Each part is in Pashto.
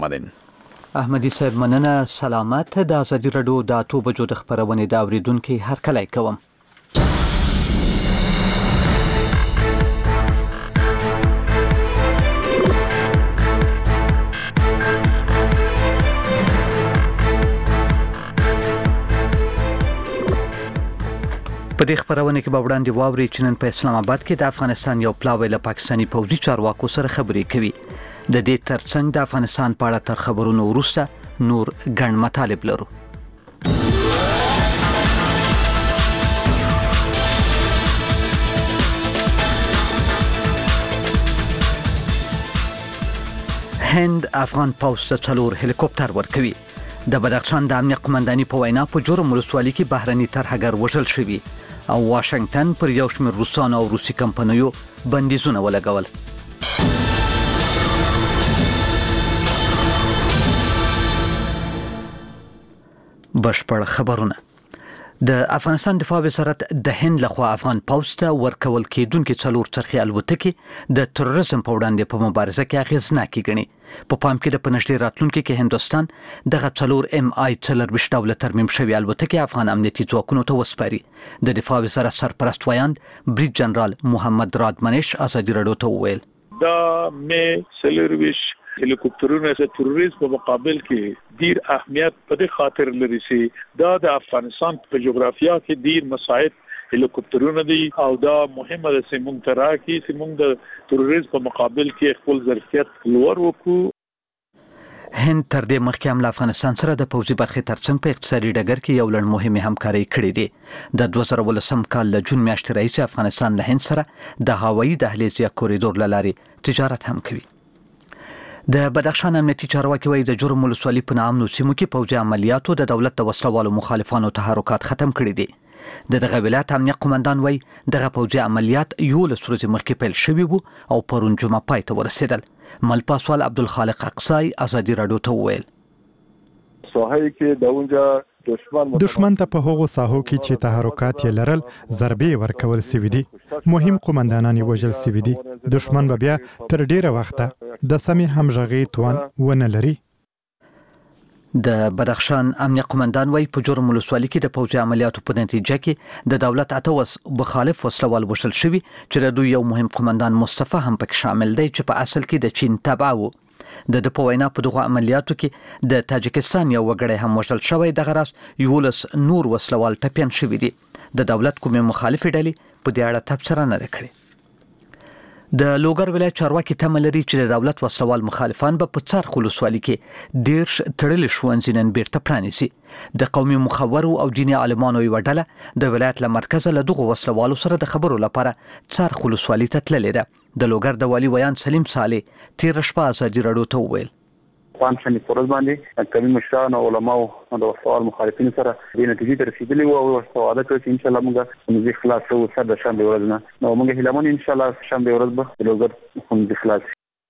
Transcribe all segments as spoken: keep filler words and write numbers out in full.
مدین احمدی صاحب مننه. سلامت. د ازادي رادیو د اتو بجو د خبرونې د اوریدونکو هر کله کوم. په دې خبرونه کې به وړاندې واوري چې نن په اسلام آباد کې د افغانستان یو پلاوی له پاکستاني پوځي چارواکو سره خبرې کوي. د دې ترڅنګ د افغانستان په اړه تر خبرونو وروسته نور ګڼ مطالب لرو. هند افغان پوځ ته څلور هلیکوپټر ورکوي. د بدخشان د امنیت قومنداني په وینا په جرم ولسوالۍ کې بهرني ترهګر وژل شوي او واشنگټن پر یو شمېر روسانو او روسي کمپنیو بندیزونه ولګول. بشپړ خبرونه. د افغانستان دفاع وزارت د هند لخوا افغان پوځ ته ورکول کېدونکې څلور څرخي الوتکې د تروریزم په وړاندې په مبارزه کې اغېزناکې ګڼي. په پام کې د پنځډیر راتلونکو کې هندوستان دغه څلور ام آی څلور ډوله ترمیم شوی الوتکې افغان امنیتي ځواکونو ته وسپاري. د دفاع وزارت سرپرست ویاند بریګ جنرال محمد رادمنش ازادي رادیو ته وویل دا مې سلرویش هلیکوپټرونه د تروریزم په مقابل کې ډیر اهمیت په دې خاطر لري چې دا د افغانستان په جغرافیه کې ډیر مساعد هلیکوپټرونه دي او دا مهمه ده چې موږ ته راکړي چې موږ د تروریزم په مقابل کې خپل ظرفیت لوړ وکړو. هند تر دې مخکې هم له افغانستان سره د پوځي برخې ترڅنګ په اقتصادي ډګر کې یو لړ مهمه همکاري کړې دي. د دوه زره ولسم کال له جون میاشتې راهیسې افغانستان له هند سره د هوایي دهلیز یا کوریډور له لارې تجارت هم کوي. د بدخشان امنیتي چارواکي وايي د جرم ولسوالۍ په نامنو سیمو کې پوځي عملیاتو د دولت د وسلوالو مخالفانو تحرکات ختم کړي دي. د دغه ولایت امنیت قومندان وايي دغه پوځي عملیات یولس ورځې مخکې پیل شوي وو او پرون جمعه پای ته ورسېدل. ملپاسوال عبدالخالق اقصای ازادي رادیو ته وویل ساحې کې د اونجا دشمن ته په هغو ساحو کې چې تحرکات یې لرل ضربې ورکول سوي دي. مهم قومندانان یې وژل سوي دي. دشمن به بیا تر ډیره وخته د سمې همغږۍ توان ونه لري. د بدخشان امنیت قومندان وايي په جرم ولسوالۍ کې د پوځي عملیاتو په نتیجه کې د دولت اته وس مخالف وسلوال وژل شوي چې د دوی یو مهم قومندان مصطفی هم پکې شامل دی چې په اصل کې د چین تبع و. د د په وینا په دغه عملیاتو کې د تاجکستان یو وګړی هم وژل شوی. دغه راز یولس نور وسلوال ټپیان شوي دي. د دولت کومې مخالفې ډلې په دې اړه تبصره نه کړې. د لوګر ولایت چارواکي تمه لري چې د دولت وسلوال مخالفان به په څرخ ولسوالۍ کې دیرش تړلې ښوونځي نن بیرته پرانیسي. د قومي مخورو او دیني عالمانو یوه ډله د ولایت له مرکزه له دغو وسلوالو سره د خبرو لپاره څرخ ولسوالۍ ته تللې ده. د لوګر د والي ویان سلیم صالح تېره شپه ازادي رادیو ته وویل افغانستان په ورځ باندې کمی مشران او علما او د وسوال مخالفین سره د نتیجې ته رسیدلي وو او وعده کوي چې ان شاء الله موږ موږ خلاص شو سر د شنبه ورځ نه نو موږ هیلمن ان شاء الله شنبه ورځ به لوګر موږ خلاص.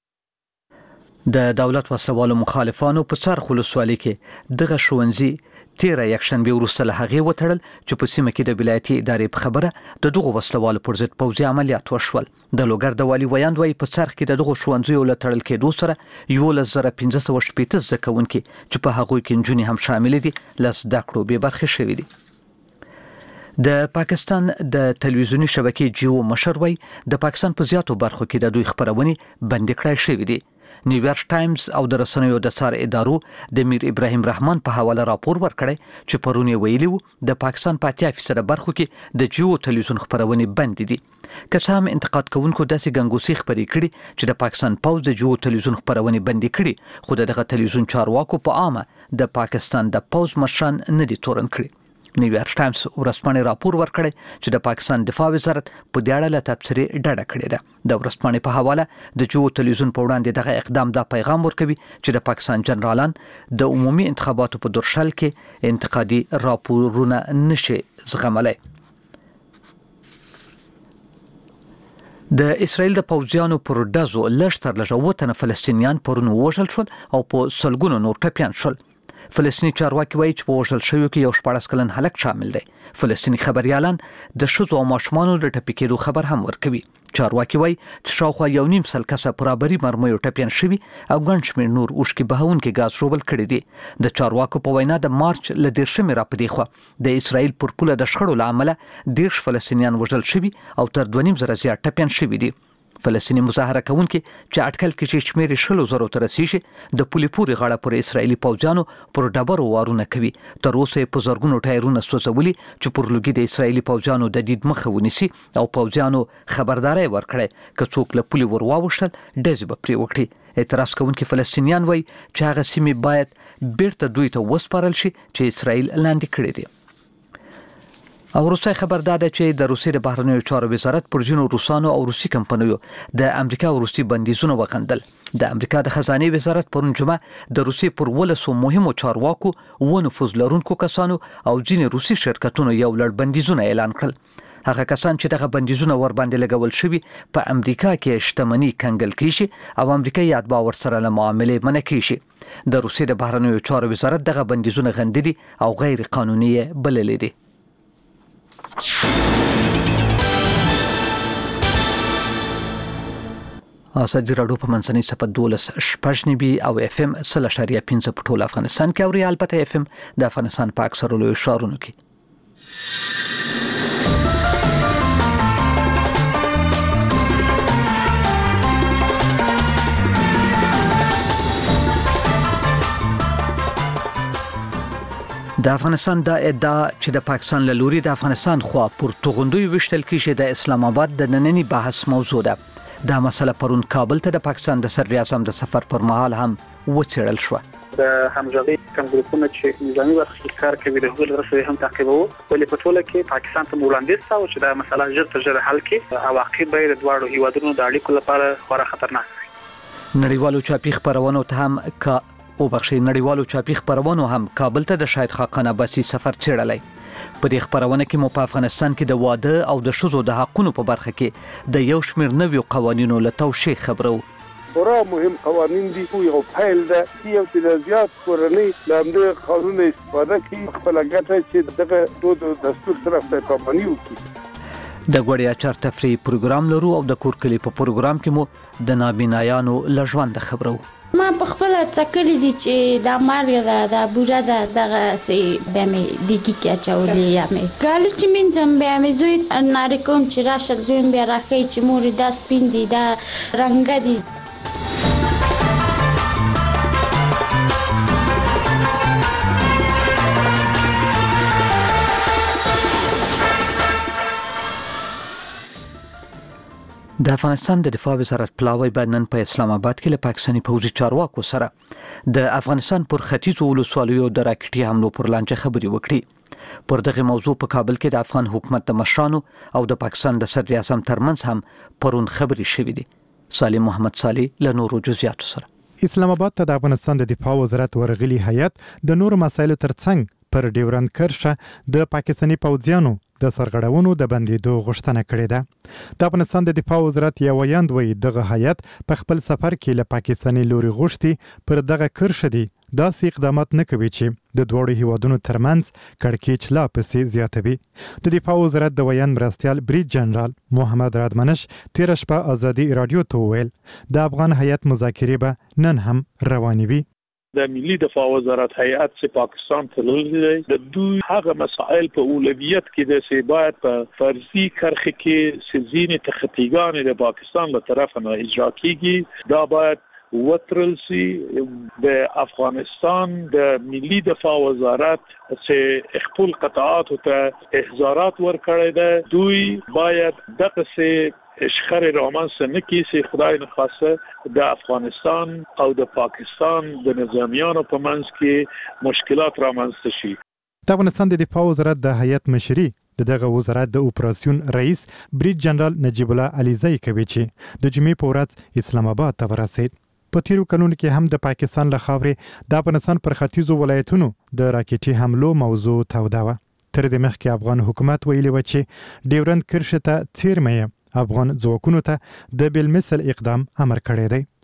د دولت وسلوالو مخالفانو په څرخ ولسوالۍ کې دغه ښوونځي تیره یکشنبه وروسته له هغې وتړل چې په سیمه کې د ولایتي ادارې په خبره د دغو وسلوالو پر ضد پوځي عملیات وشول. د لوګر د والي ویاند وايي په څرخ کې د دغو ښوونځیو له تړل کېدو سره یولس زره پنځه سوه شپېته زده کوونکي چې په هغوی کې نجونې هم شاملې دي له زده کړو بې برخې شوي دي. د پاکستان د تلویزیوني شبکې جیو مشر وايي د پاکستان په زیاتو برخو کې د دوی خبرونې بندې کړای شوي دي. نیویارک ټایمز او د رسنیو د څار ادارو د میر ابراهیم رحمان په حواله راپور ورکړی چې پرون یې ویلي وو د پاکستان په اتیا فیصده برخو کې د جیو تلویزیون خبرونې بندې دي. که څه هم انتقاد کوونکو داسې ګنګوسې خپرې کړي چې د پاکستان پوځ د جیو تلویزیون خبرونې بندې کړي خو دغه تلویزیون چارواکو په عامه د پاکستان د پوځ مشران نه دي تورن کړي. نیویارک ټایمز ورځپاڼې راپور ورکړی چې د پاکستان دفاع وزارت په دې اړه له تبصرې ډډه کړې ده. د ورځپاڼې په حواله د جیو تلویزیون په وړاندې دغه اقدام دا پیغام ورکوي چې د پاکستان جنرالان د عمومي انتخاباتو په درشل کې انتقادي راپورونه نشي زغملی. د اسرائیل د پوځیانو پر ډزو لږ تر لږه اووه تنه فلسطینیان پرون ووژل شول او په سلګونو نور ټپیان شول. فلسطیني چارواکي وایي چې په وژل شویو کې یو شپاړس کلن هلک شامل دی. فلسطیني خبريالان د ښځو او ماشومانو د ټپي کېدو خبر هم ورکوي. چارواکي وایي چې شاوخوا یو نیم سل کسه برابري مرمیو ټپیان شوي او ګڼ شمېر نور اوښکې بهونکي ګاز ژوبل کړي دي. د چارواکو په وینا د مارچ له دېرشمې راپدې خوا د اسرائیل پر پوله د شخړو له امله دېرش فلسطینیان وژل شوي او تر دوه نیم زره زیات ټپیان شوي دي. فلسطیني مظاهره کوونکي چې اټکل کې چې شمېر شلو زرو ته رسیږي د پولې پورې غاړه پر اسرائیلي پوځیانو پر ډبرو وارونه کوي. تر اوسه په زرګونو ټایرونه سوځولي چې پر لوګي د اسرائیلي پوځیانو د دید مخه ونیسي او پوځیانو خبرداري ورکړي که څوک له پولې ور واوښتل ډزې به پرې وکړي. اعتراض کوونکي فلسطینیان وایي چې هغه سیمې باید بیرته دوی ته وسپارل شي چې اسرائیل لاندې کړي دي. او روسي خبر داده چې د روسي د بهرنیو چارو وزارت پر ځینو روسانو او روسي کمپنیو د امریکا او روسي بندیزونه وغندل. د امریکا د خزانه وزارت پرون جمعه د روسي پر ولسو مهمو چارواکو و نفوذ لرونکو کسانو او ځینې روسي شرکتونو یو لړ بندیزونه اعلان کړل. هغه کسان چې دغه بندیزونه ور باندې لګول شوي په امریکا کې شتمنۍ کنګل کیږي او امریکا یاد باور سره له معاملې منع کیږي. د روسي د بهرنیو چارو وزارت دغه بندیزونه غندلي او غیر قانوني بللي دي. ازادي راډیو په منځنۍ صفه دولس شپږ نبي او اف ام سل اشاریه پنځه په ټول افغانستان کې او ریال پته اف ام د افغانستان په اکثر لوی ښارونو کې. د افغانستان د ادعا چې د پاکستان له لوري د افغانستان خوا پر توغندوی وشتل کېږي د اسلام آباد د نننی بحث موضوع ده. دا مسله پرون کابل ته د پاکستان د صدر اعظم د سفر پر مهال هم وڅېړل شوه. د همغږي کوم ګروپونه چې نظامی برخې کار کوي د هغوی رسوي هم تعقیبوي ولې په ټوله کې پاکستان ته وړاندیز شوی چې دا مسله ژر تر ژره حل کړي او عواقب به د دواړو هیوادونو د اړیکو لپاره خورا خطرناک وي. نړیوالو چاپی خبرونو ته هم کا او بخشي نړیوالو چاپی خبرونو هم کابل ته د شاهد خاقان عباسي سفر څېړلی. په دې خبرونه کې مو په افغانستان کې د واده او د ښځو د حقوقو په برخه کې د یو شمېر نویو قوانینو له توشیح خبرو. خورا مهم قوانین دي خو یو فایل ده چې یو څه زیات کورنۍ لاندې قانون استفاده کوي خپل ګټه چې دغه دود دستور سره په پابندي وکړي. د غوړیا چار تفریح پروګرام لرو او د کور کلی په پروګرام کې مو د نابینایانو لژوند خبرو. ما په خپل څکلې دي چې د مالګه ده د بوره ده دغه سي د مې دیګي کې چولې یا مې ګال چې من زم به مې زوی ناری کوم چې راشه زوی بیا راکې چې مور د سپین دي دا رنگ دي. د افغانستان د دفاع وزارت پلاوی بعد نن په اسلام آباد کې له پاکستاني پوځي چارواکو سره د افغانستان پر ختیځو ولسوالیو د راکټي حملو پر لانجه خبرې وکړي. پر دغه موضوع په کابل کې د افغان حکومت د مشرانو او د پاکستان د صدر اعظم ترمنځ هم پرون خبرې شوې دي. سالم محمد صالح له نورو جزئیاتو سره. اسلام آباد ته د افغانستان د دفاع وزارت ورغلي هیئت د نورو مسایلو ترڅنګ پر ډیورند کرښه د پاکستاني پوځیانو د سرغړونو د بندیدو غوښتنه کړې ده. د افغانستان د دفاع وزارت یو ویاند وایي دغه هیئت په خپل سفر کې له پاکستاني لوري غوښتي پر دغه کرښه دي داسې اقدامات نه کوي چې د دوړو هیوادونو ترمنځ کړکېچ لا پسې زیاتوي. د دفاع وزارت د ویاند مرستیال بریج جنرال محمد رادمنش تیر شپه ازادي رادیو ته ویل د افغان هیئت مذاکرې به نن هم روانې وي. د ملي دفاع وزارت هیئت چې پاکستان ته لږ د دوی هغه مسائل په اولویت کې د سی باید په فرضي کرخه کې سزین تخطیګان د پاکستان له طرف نه اجرا کیږي. دا باید وترل سي. د افغانستان د ملي دفاع وزارت چې خپل قطاعات ته احزارات ورکړي ده دوی باید دغه سي اشخار رامنځ نه کیسي خدای نخواسته د افغانستان او د پاکستان د نظامیانو په منځ کې مشکلات رامنځته شي. د افغانستان د دفاع وزارت د هیئت مشري د دغه وزارت د اپراسیون رئیس بریج جنرال نجیب الله علیزی کوي چې د جمعې په ورځ اسلام آباد ته ورسید. په تیرو کلونو کې هم د پاکستان له خاورې د افغانستان پر ختیځو ولایتونو د راکټي حملو موضوع توده وه. تر دې مخکې افغان حکومت ویلي و چې ډیورند کرښې ته څیرمه افغان ځواکونو ته د بل مثل اقدام امر کړی دی.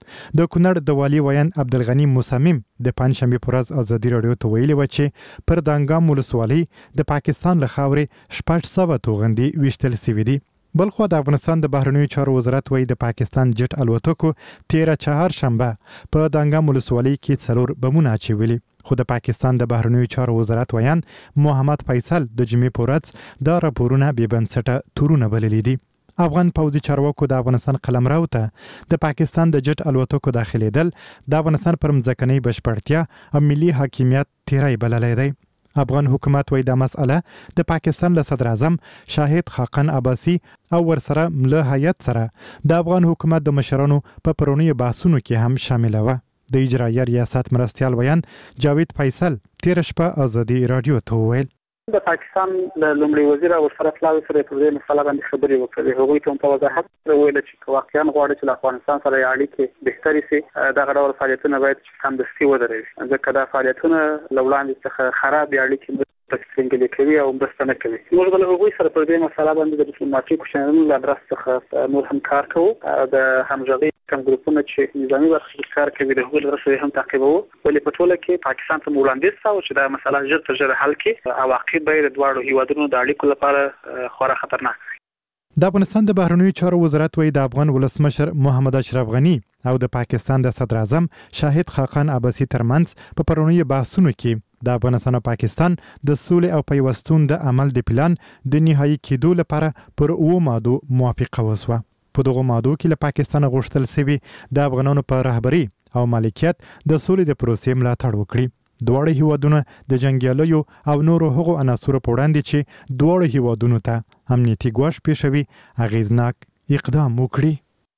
د کونړ د والي ویان عبدالغنی مصمم د پنځشنبه په ورځ ازادي راډیو ته ویلي و چې پر دانګام ولسوالۍ د پاکستان له خاورې شپږ سوه توغندي ویشتل شوي دي. بلخو د افغانستان د بهرنیو چارو وزارت وایي د پاکستان جټ الوتکو تیره چهارشنبه په دانګام ولسوالۍ کې څلور بمونه اچولي. خو د پاکستان د بهرنیو چارو وزارت ویان محمد فیصل د جمعې په ورځ دا راپورونه بې بنسټه تورونه بللي دي. افغان پوځي چارواکو د افغانستان قلمرو ته د پاکستان د جټ الوتکو داخليدل د افغانستان پر مځکنۍ بشپړتیا او ملي حاکمیت تیری بللی دی. افغان حکومت وایي دا مسأله د پاکستان له صدر اعظم شاهد خاقان عباسي او ورسره له هیئت سره د افغان حکومت د مشرانو په پرونیو بحثونو کې هم شامل و. د اجرایه ریاست مرستیال ویان جاوید فیصل تیر شپه ازادي رادیو ته وویل د پاکستان د لومړي وزیر او ورسره پلاوي سره په دې مسله باندې خبرې وکړې. هغوی ته په وضاحت سره ویل چې واقعا غواړي چې افغانستان سره اړیکې بهتري شي، دا ډول فعالیتونه باید سمدستي ودرېږي، ځکه دا فعالیتونه له وړاندې څخه خراب اړیکې تکسینګلې کوي او مرسته نه کوي. موږ د هغوی سره په دې مسله باندې د ډیپلوماټیکو چینلونو له ادرس څخه نور هم کار کوو. د همغږۍ کوم ګروپونه چې نظامي برخې کار کوي د هغوی له سره هم تعقیبوو، ولې په ټوله کې پاکستان ته وړاندیز شو چې دا مسله ژر تر ژره حل کړي. عواقب به د دواړو هیوادونو د اړیکو لپاره خورا خطرناک وي. د افغانستان د بهرنیو چارو وزارت وایي د افغان ولسمشر محمد اشرف غنی او د پاکستان د صدر اعظم شاهد خاقان عباسي ترمنځ په پرونیو بحثونو کې د افغانستان او پاکستان د سولې او پیوستون د عمل د پلان د نهایی کېدو لپاره پر اوو مادو موافقه وشوه. په دغه مادو کې له پاکستان غوښتل شوي د افغانانو په رهبري او مالکیت د سولې د پروسې ملاتړ وکړي. دواړه هیوادونه د جنګیالیو او نورو هغو عناصرو په وړاندې چې دواړو هیوادونو ته امنیتي ګواښ پیښوي اغیزناک اقدام وکړي.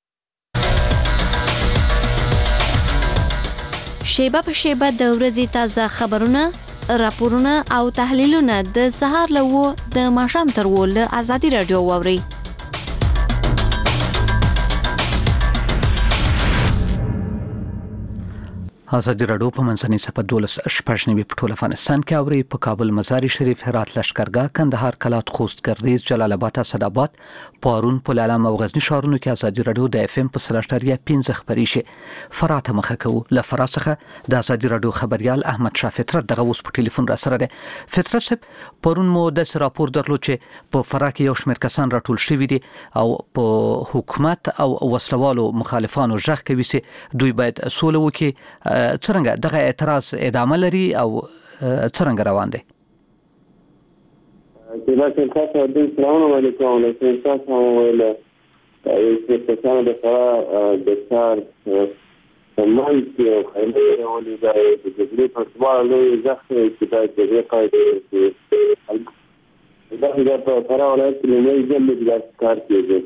شیبه په شیبه د ورځې تازه خبرونه، راپورونه او تحلیلونه د سهار له وو د ماښام تر وو له ازادي راډیو واوري. ازادي راډیو په منځنۍ صفه دولس شپږ نوي په ټول افغانستان کې اوري. په کابل، مزار شریف، هرات، لشکرګاه، کندهار، کلات، خوست، ګردیز، جلال آباد، اسداباد، پارون، پلعلم او غزنی ښارونو کې ازادي راډیو د اف ام په سلاشتریا پنځه خبري شي. فرات مخه کوو. له فرات څخه د ازادي راډیو خبريال احمد شاه فطرت دغه اوس په ټلیفون را سره ده. فطرت صاحب، پرون مو د راپور درلود چې په فرات کې یو شمېر کسان راټول شوي دي او په حکومت او وسلوالو مخالفانو ژغ کوي چې دوی باید سوله وکړي. څنګه دغه اعتراض ادامه لري او څنګه روان دي؟ چې دا څنګه د اسلام علیکم له څنګه ویل چې څنګه د فرا د څار سمای کې خلک ولې دا د جګړې په اړه له ځخه چې دا د قاعده دا د فرا ولایت کې نوې ځل د کار کېږي.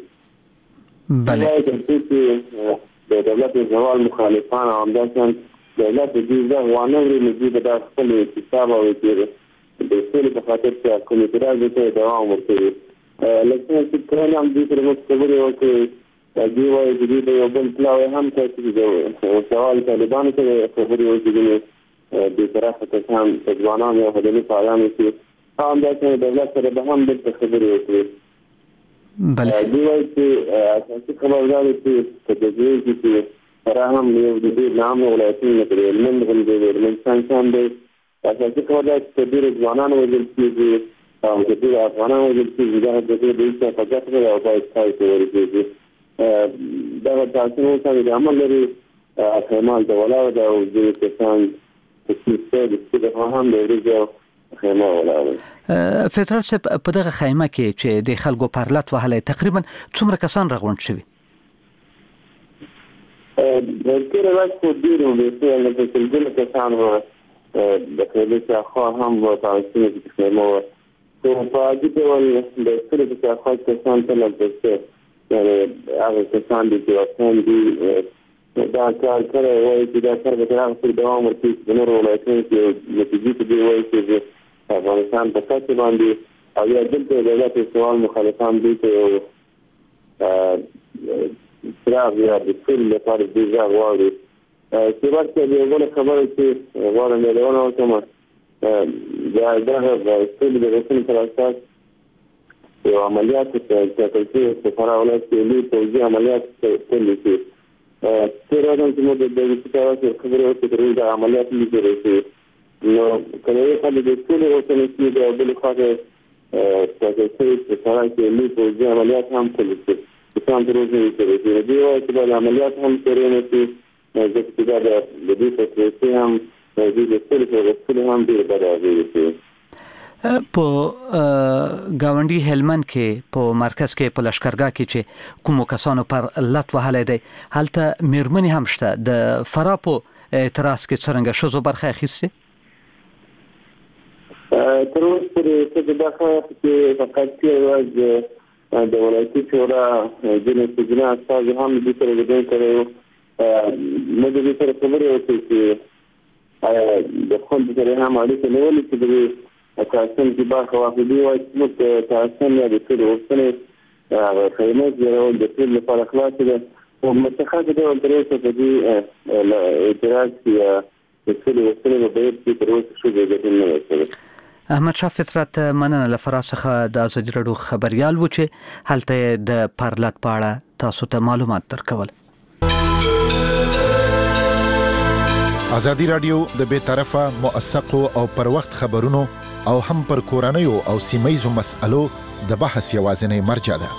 بله د دولت زوال مخالفان او همداسې دولت د دې ځوانو لري د خپل حساب او د ټول په خاطر چې کوم اعتراض ته دوام ورکوي. لکه چې کله هم دې تر موږ خبرې وکړي د دې وایي چې د یو بل پلاوی هم تاسو د سوال طالبانو ته خبرې وکړي د طرفه کسان ځوانان او خدمت پالان چې هم د دولت سره به هم د خبرې وکړي. بله دې وایي چې اساسي خبردار چې د دې چې فراهم یو د دې نام ولایتونو لري من غوډه د انسان څنګه اساسي خبردار چې د ځوانانو وجل کېږي او د دې افغانانو وجل کېږي دا د دې د فقط او باید تاسو ورته دا تاسو ته د عمل لري احتمال د ولاو د او د کسان چې د د هم د ریجو خیمه ولاو. فطرت صاحب، په دغه خیمه کې چې د خلکو پرلط وهلې تقریبا څومره کسان راغونډ شوي؟ د کله وخت ډیرو د څه له څلګل کسان و د کله چې خو هم و تاسو کې خیمه و ته په دې ول د څه چې خو کسان ته لږه یعنی هغه کسان دي چې وسان دي دا کار کوي وایي چې دا کار به تر څو دوام ورکړي د نورو ولایتونو کې نتیجې دي وایي چې افغانستان په څه باندې او یا دلته د دولت سوال مخالفان دي چې تراغ یا د ټول لپاره د ځای غواړي چې ورته د یو خبرې چې غواړم د ونه کوم دا د ټول د رسمي تر اساس یو عملیات چې تاسو په فرا ولایت کې لوی توجیه عملیات کوي چې تیر ورځ چې موږ د دې څه خبرې وکړې د عملیات لیدلې نو کله چې د ټول اوسنۍ چې د بل خاطر تاسو چې سره کې لې په ځای عملیات هم کولې چې څنګه دروځي چې دی او چې د عملیات هم ترې نه چې د دې د دې په څیر هم د دې ټول په ټول هم ډیر بداوي په گاونډي هلمند کې په مرکز کې په لشکرګاه کې چې کوم کسانو پر لټ وهلې دي هلته میرمنې هم شته د فراپو اعتراض کې څنګه شوزو برخه اخیسته تر اوسه پورې د دغه چې فقط یو د ولایتي شورا د نسبینه استاد هم د سره د کړو مې د سره خبرې وکړې چې د خپل سره هم اړیکه نیولې چې د تاسو چې باغ واقعي وایي چې تاسو نه د ټول اوسنۍ خیمه زیرو د ټول لپاره خلاص ده او متخصص د درېسه په دې اعتراض یا د ټول اوسنۍ په بیت کې تر اوسه شو د نه وسله احمد شاه فطرت مننه لفراز څخه د ازادي راډیو خبريال و چې هلته د پرلط پاړه تاسو ته معلومات درکول. ازادي راډیو د بې طرفه موثقو او پر وخت خبرونو او هم پر کورنیو او سیمایزو مسألو د بحث یوازینی مرجع ده.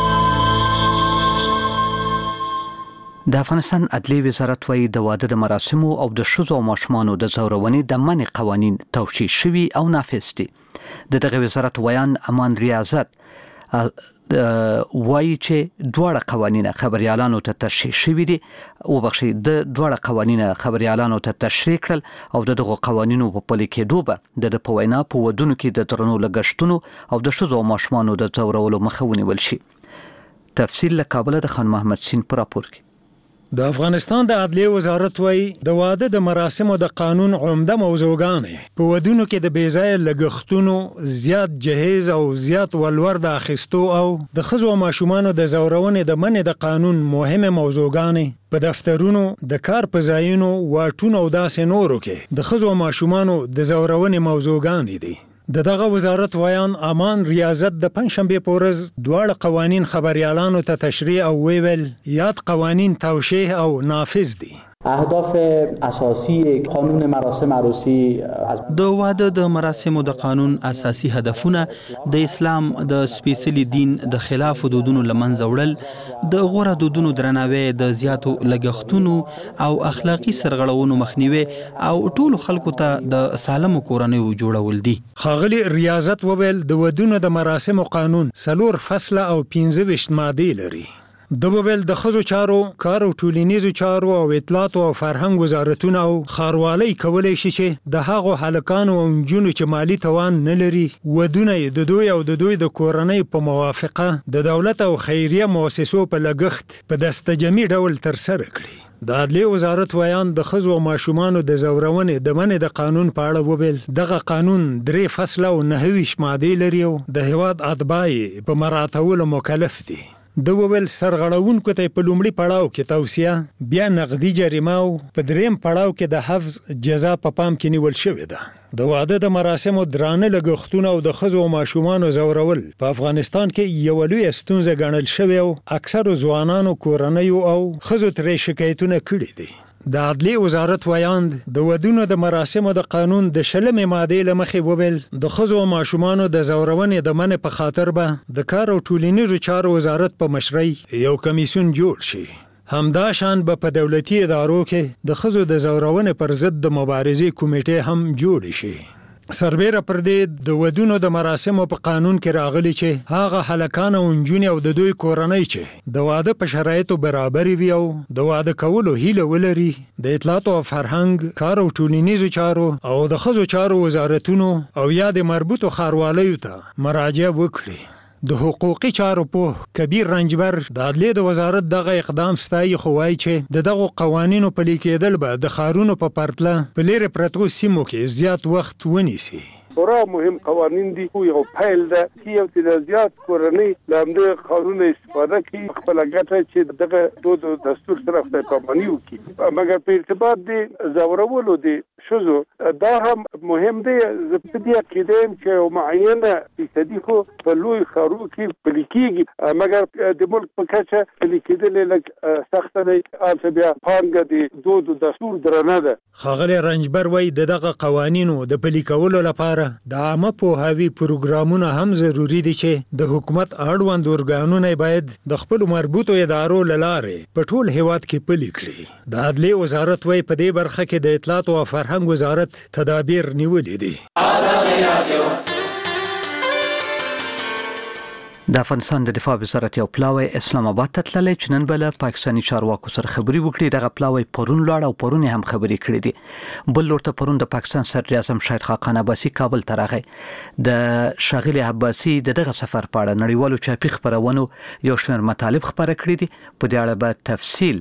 د افغانستان عدلي وزارت وايي د واده د مراسمو او د ښځو او ماشومانو د زورونې د منع قوانین توشیح شوي او نافذ دي. د دغه وزارت ویان امان ریاضت وایي چې دواړه قوانین خبريالانو ته تشریح شوي دي او بخښي د دواړه قوانین خبريالانو ته تشریح کړل او دغه قوانینو په پلي کېدو به د پوینا په ودونو کې د درنو لګښتونو او د ښځو او ماشومانو د زورولو مخه ونیول شي. تفصیل له کابل د خان محمد سین پر راپور کې. د افغانستان د عدلیه وزارت وایي د واده د مراسمو د قانون عمده موضوعګانې په ودونو کې د بیځایه لګښتونو زیات جهیز او زیات ولور د اخیستو او د ښځو او ماشومانو د زورونې د منع د قانون مهمه موضوعګانې په دفترونو د کار په ځایونو واټونو او داسې نورو کې د ښځو او ماشومانو د زورونې موضوعګانې دي. د دغه وزارت ویان امان ریاضت د پنځشنبه په ورځ دواړه قوانین خبريالانو ته تشریح او ویل یاد قوانین توشیح او نافذ دي. اهداف اساسی قانون مراسم عروسی از د واده د مراسمو د قانون اساسي هدفونه د اسلام د سپیشلی دین د خلاف دودونو لمنځه وړل د غوړه دودونو درناوی د زیاتو لګښتونو او اخلاقی سرغړونو مخنیوي او ټول خلکو ته د سالم کورنیو جوړول دي. خاغلی ریاضت وویل د ودونو د مراسمو قانون سلور فصله او پنځه ویشت ماده لري. د وویل د ښځو چارو کار او ټولنیزو چارو او اطلاعات او فرهنګ وزارتونه او خاروالۍ کولای شي چې د هغو هلکانو او نجونو چې مالی توان نه لري ودونه د دوی او د دوی د کورنۍ په موافقه د دولت او خیریه مؤسسو په لګښت په دستجمي ډول ترسره کړي. د عدلیه وزارت ویان د ښځو او ماشومانو د زورونې د منع د قانون په اړه وویل دغه قانون درې فصله او نهه ویشت مادې لري او د هیواد اتباع په مراعاتولو مکلف دي. د وویل سرغړونکو ته په لومړي پړاو کې توصیه بیا نقدي جریمه او په دریم پړاو کې د حفظ جزا په پام کې نیول شوې ده. د واده د مراسمو درانه لګښتونه او د ښځو او ماشومانو زورول په افغانستان کې یو لوی ستونزه ګڼل شوې او اکثر ځوانانو کورنیو او ښځو ترې شکایتونه کړي دي. د عدلیه وزارت ویاند د ودونو د مراسمو د قانون د شلمې مادې لمخې وویل د ښځو او ماشومانو د زورونې د منع په خاطر به د کار او ټولنیزو چارو وزارت په مشرۍ یو کمیسیون جوړ شي. همدا شان به په دولتي ادارو کې د ښځو د زورونې پر ضد د مبارزې کمیټې هم جوړ شي. سربیره پر دې د ودونو د مراسمو په قانون کې راغلي چې هغه هلکان او نجونې او د دوی کورنۍ چې د واده په شرایطو برابر وي او د واده کولو هیله ولري د اطلاعات او فرهنګ کار او ټولنیزو چارو او د ښځو چارو وزارتونو او یا د مربوطو ښاروالیو ته مراجعه وکړي. د حقوقي چارو په کبیر رنجبر د عدلیه د وزارت دغه اقدام ستایي خو وایي چې د دغه قوانینو پلي کېدل به د ښارونو په پرتله په لیرې پرتو سیمو کې زیات وخت ونیسي. خورا مهم قوانین دي خو یو پیل ده چې یو څه زیات کورنۍ له همدې قانون استفاده کوي خپل ګټه چې دغه دود دستور سره خپل پابندي وکړي. مګر په ارتباط د زورولو د شوزو دا هم مهم دی زه دې کېدم چې معینه فیصدي خو په لوی خارو کې پلیکيږي مګر د ملک په کچه پلیکېدل لږ سخت نه اته بیا پانګه دی دود دستور درنه ده. خاغلی رنجبر وای دغه قوانینو د پلي کولو لپاره د عامه پوهاوي پروګرامونه هم ضروری دي چې د حکومت اړوند اورګانونه باید د خپل مربوطو ادارو لاره په ټول هیواد کې پلي کړي. د عدلي وزارت وای په دې برخه کې د اطلاعات او فرهنګ وزارت تدابیر نیولې دي. د افغانستان د دفاع وزارت یو پلاوی اسلام آباد ته تللی چې نن بل پاکستاني چارواکو سره خبري وکړي. دغه پلاوی پرون لاړ او پرون هم خبري کړې دي. بل لورته پرون د پاکستان صدر اعظم شاهد خاقان عباسي کابل ته راغی. د شاغلي عباسي دغه سفر په اړه نړیوالو چاپی خبرونو یو شمېر مطالب خبره کړې دي. په دې اړه به تفصیل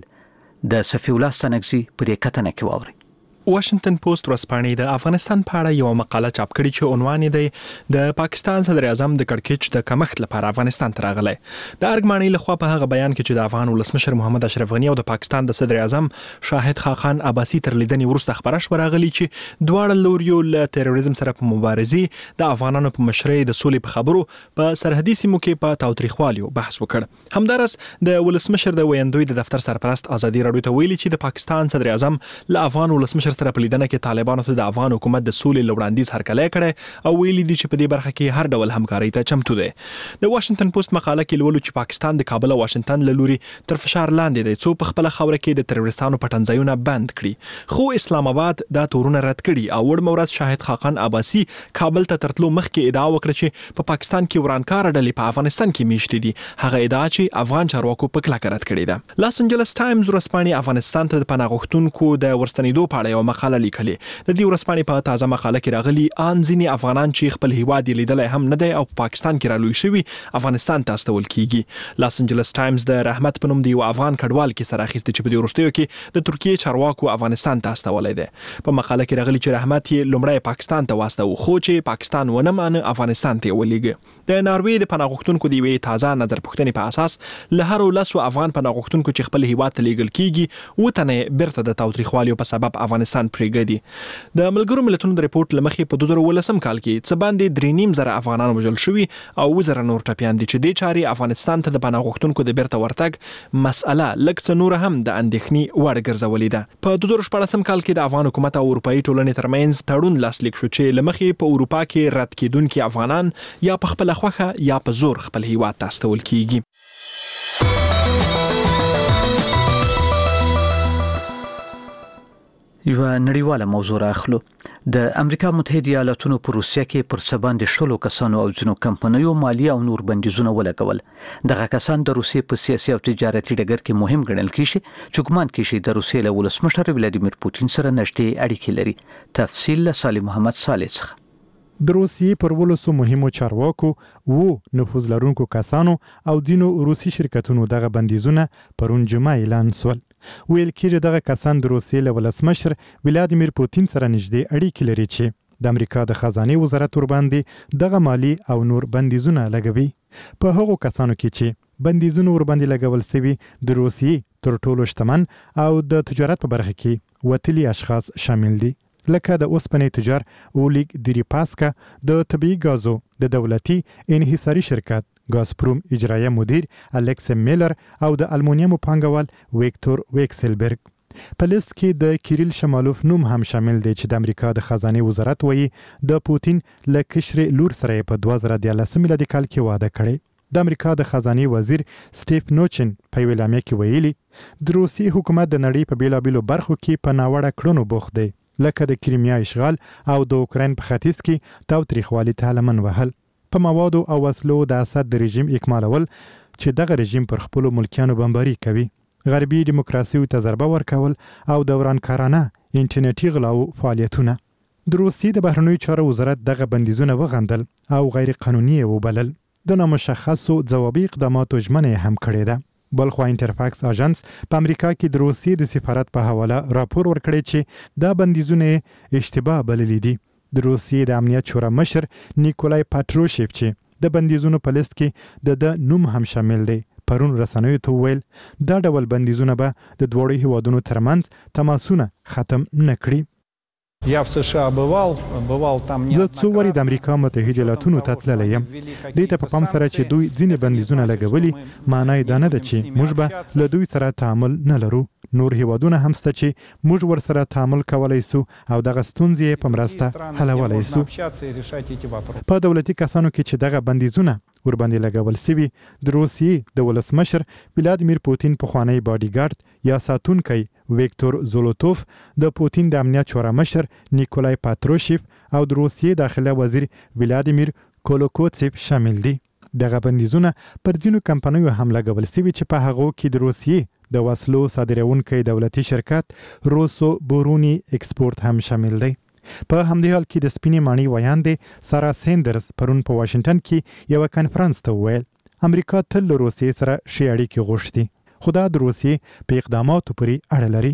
د صفي الله ستنګزي په دې کتنه کې واوري. واشنگټن پوسټ ورځپاڼې د افغانستان په اړه یو مقاله چاپ کړې چې عنوان یې دی د پاکستان صدر اعظم د کڑکېچ د کمښت لپاره افغانستان ته راغلی. د ارګماني لخوا په هغه بیان کې چې د افغان ولسمشر محمد اشرف غنی او د پاکستان د صدر اعظم شاهد خاقان عباسي تر لیدنې وروسته خبره شوه راغلی چې دواړه لوريو له تروریزم سره په مبارزې د افغانانو په مشرۍ د سولې په خبرو په سرحدي سیمو کې په تاوتریخوالي بحث وکړ. همدارس د ولسمشر د ویندوی د دفتر سرپرست ازادي راډیو ته ویلي چې د پاکستان صدر اعظم له افغان ولسمشر سره په لیدنه کې طالبانو ته د افغان حکومت د سولې لوړاندیز هرکلی کړی او ویلي دي چې په دې برخه کې هر ډول همکاري ته چمتو دی. د واشنگټن پوسټ مقاله کې لولو چې پاکستان د کابل او واشنگټن له لوري تر فشار لاندې دی څو په خپل خوره کې د تروریستانو پټنځایونه بند کړي، خو اسلام آباد دا تورونه رد کړي او وړ مورد شاهد خاقان عباسي کابل ته ترتلو مخکې ادعا وکړه چې په پاکستان کې ورانکار ډلې په افغانستان کې میشتې دي. هغه ادعا چې افغان چارواکو په کلکه رد کړې ده. لاس انجلس ټایمز ورځپاڼې افغانستان ته د پناه غوښتونکو د ورستنېدو په اړه یو مقاله لیکلې. د دې ورځپاڼې په تازه مقاله کې راغلي ان ځینې افغانان چې خپل هیواد یې لیدلی هم نه دی او په پاکستان کې رالوی شوي افغانستان ته استول کیږي. لاس انجلس ټایمز د رحمت په نوم د یو افغان کډوال کې سره اخیستی چې په دې وروستیو کې د ترکیې چارواکو افغانستان ته استولی دی. په مقاله کې راغلي چې رحمت یې لومړی پاکستان ته واستاوه خو چې پاکستان ونه مانه افغانستان ته ولېږه. د ناروې د پناه غوښتونکو د یوې تازه نظر پوښتنې په اساس له هرو لسو افغان پناه غوښتونکو چې خپل هیواد ته لیږل کیږي اووه تنې بیرته د تاوتریخوالي په سبب افغانستان پرېږدي. د ملګرو ملتونو د ریپورت لمخې په دوه زره ولسم کال کې څه باندې درې نیم زره افغانان وژل شوي او اووه زره نور ټپیان دي چې دې چارې افغانستان ته د پناه غوښتونکو د بیرته ورتګ مسأله لږ څه نور هم د اندېښنې وړ ګرځولې ده. په دوه زره شپاړسم کال کې د افغان حکومت او اروپایي ټولنې ترمنځ تړون لاسلیک شو چې لمخې په اروپا کې رد کېدونکي افغانان یا په خپل خوخه یا په زور خپل هیواد ته استول کیږي. یو نړیواله موضوع راخلو. د امریکا متحده ایالاتونو په روسیه کې پر څه باندې شلو کسانو او ځینو کمپنیو مالی او نور بندیزونه ولګول. دغه کسان د روسیې په سیاسي او تجارتي ډګر کې مهم ګڼل کیږي چې ګمان کیږي د روسیې له ولسمشر ولادیمیر پوتین سره نږدې اړیکې لري. تفصیل له صالح محمد صالح څخه. د روسیې پر ولسو مهمو چارواکو وو نفوذ لرونکو کسانو او ځینو روسي شرکتونو دغه بندیزونه پرون جمعه اعلان سول. ویل کېږي دغه کسان د روسیې له ولسمشر ولادیمیر پوتین سره نږدې اړیکې لري چې د امریکا د خزانه وزارت ور باندې دغه مالی او نور بندیزونه لګوي. په هغو کسانو کې چې بندیزونه ور باندې لګول شوي د روسیې تر ټولو شتمن او د تجارت په برخه کې وتلي اشخاص شامل دي، لکه د اوسپنې تجار اولیګ دیریپاسکا، د طبيعي غازو د دولتي انحصاري شرکت غازپروم اجرایه مدیر الکس میلر او د المونیم پانګوال ویکتور ویکسلبرګ. په لیست کې د کیریل شمالوف نوم هم شامل دی چې د امریکا د خزانه وزارت وایي د پوتین له کشر لور سره په دوه زره دیارلسم میلادي کال کې واده کړی. د امریکا د خزانه وزیر سټیف نوچن په ویلامه کې ویلي د روسي حکومت د نړۍ په بیلابیلو برخو کې په ناوړه کړنو بوخت دی، لکه د کریمیا اشغال او د اوکراین په ختیځ کې تاوتریخوالي ته لمن وهل، په موادو او وسلو د اسد د رژیم اکمالول چې دغه رژیم پر خپل ملکیانو بمباري کوي، غربي دیموکراسي ته ضربه ورکول او د ورانکارانه انټرنیټي غلاو فعالیتونه. د روسیې د بهرنیو چارو وزارت دغه بندیزونه وغندل او غیر قانوني وبلل. د نامشخصو ځوابي اقداماتو ژمنه هم کړې ده. بلخوا انټرفاکس اژانس په امریکا کې د روسیې د سفارت په حواله راپور ورکړی چې دا بندیزونه اشتباه بللي دي. د روسیې د امنیت شورا مشر نیکولای پاتروشیف چې د بندیزونو په لیست کې د د نوم هم شامل دی پرون رسنیو ته ویل دا ډول بندیزونه به د دوړو هیوادونو ترمنځ تماسونه ختم نه کړي. Я в США бывал, бывал там не زه څو وری د امریکا متحده ایالاتونو ته تللی یم. دې ته په پام سره چې دوی ځینې بندیزونه لګولي، معنی دا نه ده چې موږ به له دوی سره تعامل نه لرو. نور هیوادونه هم شته چې موږ ورسره تعامل کولی سو او دغه ستونزې په مرسته حلولی سو. په دولتي کسانو کې چې دغه بندیزونه ورباندې لګول سوي، د روسیې د ولسمشر ولادیمیر پوتین پخوانی باډیګارد یا ساتونکی ویکتور زولوتوف، د پوتین د امنیت شورا مشر نیکولای پاتروشیف او د روسیې داخله وزیر ولادیمیر کولوکوتسیف شامل دي. دغه بندیزونه پر ځینو کمپنیو هم لګول سوي چې په هغو کې د روسیې د وسلو صادرونکي دولتي شرکت روسو بورونی ایکسپورت هم شامل دی. په همدې حال کې د سپینې ماڼۍ ویاندې سارا سیندرز پرون په واشنگټن کې یو کانفرنس ته وویل امریکا تل له روسیې سره ښې اړیکې غوښتي، خو دا د روسیې په اقداماتو پورې اړه لري.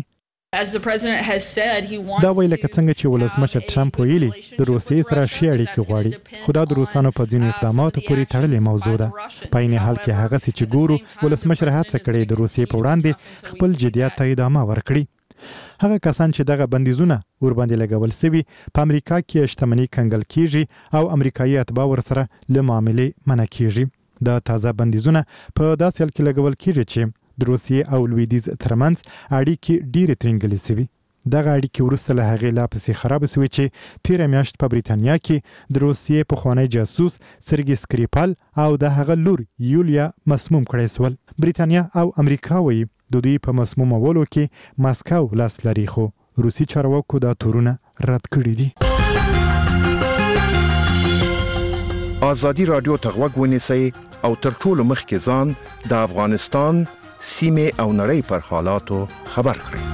دا ویل لکه څنګه چې ولسمشر ټرمپ ویلي د روسیې سره ښې اړیکې غواړي، خو دا د روسانو په ځینو اقداماتو پورې تړلې موضوع ده. په عین حال کې هغه څه چې ګورو، ولسمشر هڅه کړې د روسیې په وړاندې خپل جدیت ته ادامه ورکړي. هغه کسان چې دغه بندیزونه ورباندې لګول سوي په امریکا کې شتمنۍ کنګل کیږي او امریکایي اتباع ورسره له معاملې منع کیږي. دا تازه بندیزونه په داسې حال کې لګول کیږي چې د روسیې او لویدیځ ترمنځ اړیکې ډېرې ترنګلې سوي. دغه اړیکې وروسته له هغې لا پسې خراب سوي چې تیره میاشت په بریتانیا کې د روسیې پخوانی جاسوس سرګي سکریپال او د هغه لور یولیا مسموم کړی سول. بریتانیا او امریکا وایي د دوی په مسمومولو کې ماسکو لاس لري، خو روسي چارواکو دا تورونه رد کړي دي. ازادي رادیو ته غوږ ونیسئ او تر ټولو مخکې ځان د افغانستان سیمې او نړۍ پر حالاتو خبر کړئ.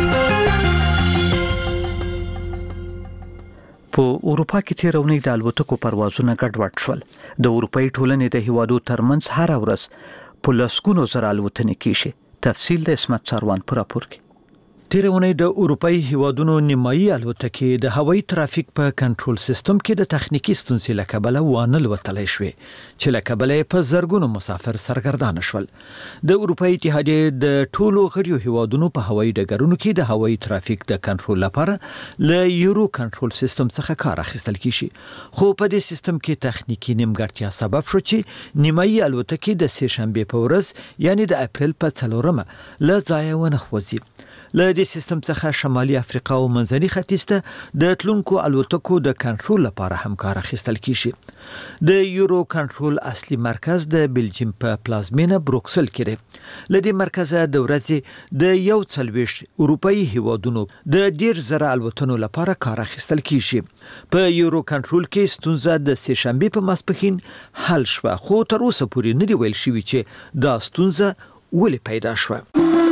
په اروپا کې تیر اونۍ د الوتکو پروازونه ګډوډ شول. د اروپאי ټولنې د هیوادو ترمنځ هر ورځ په لسګونو زره الوتنې کیږي. تفصیل د اسمت ساروان پر راپور کې. تیر اونۍ د اروپאי هیوادونو نیمایي الوتکې د هوایي ترافیک په کنټرول سیستم کې د تخنیکی ستونزې له کبله وانه لوتلی شوې چې له کبله په زرګونو مسافر سرګردانه شول. د اروپאי اتحادیې د ټولو غړیو هیوادونو په هوایي ډګرونو کې د هوایي ترافیک د کنټرول لپاره له یورو کنټرول سیستم څخه کار اخیستل کیږي، خو په دې سیستم کې تخنیکی نیمګړتیا سبب شو چې نیمایي الوتکې د سه شنبه په ورځ یعنی د اپریل په څلورمه له ځایه ونښوځي. له دې سیستم څخه شمالي افریقا او منځني ختیځ ته د تلونکو الوتکو د کنټرول لپاره هم کار اخیستل کیږي. د یورو کنټرول اصلي مرکز د بلجیم په پلازمینه بروکسل کې دی. له دې مرکزه د ورځې د یو څلوېښت اروپאי هیوادونو د ډیر زره الوتنو لپاره کار اخیستل کیږي. په یورو کنټرول کې ستونزه د سه شنبه په ماسپښین حل شوه، خو تر اوسه پورې نه دی ویل شوی چې دا ستونزه ولې پیدا شوه.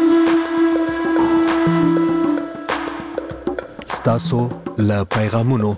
ستاسو له پیغامونو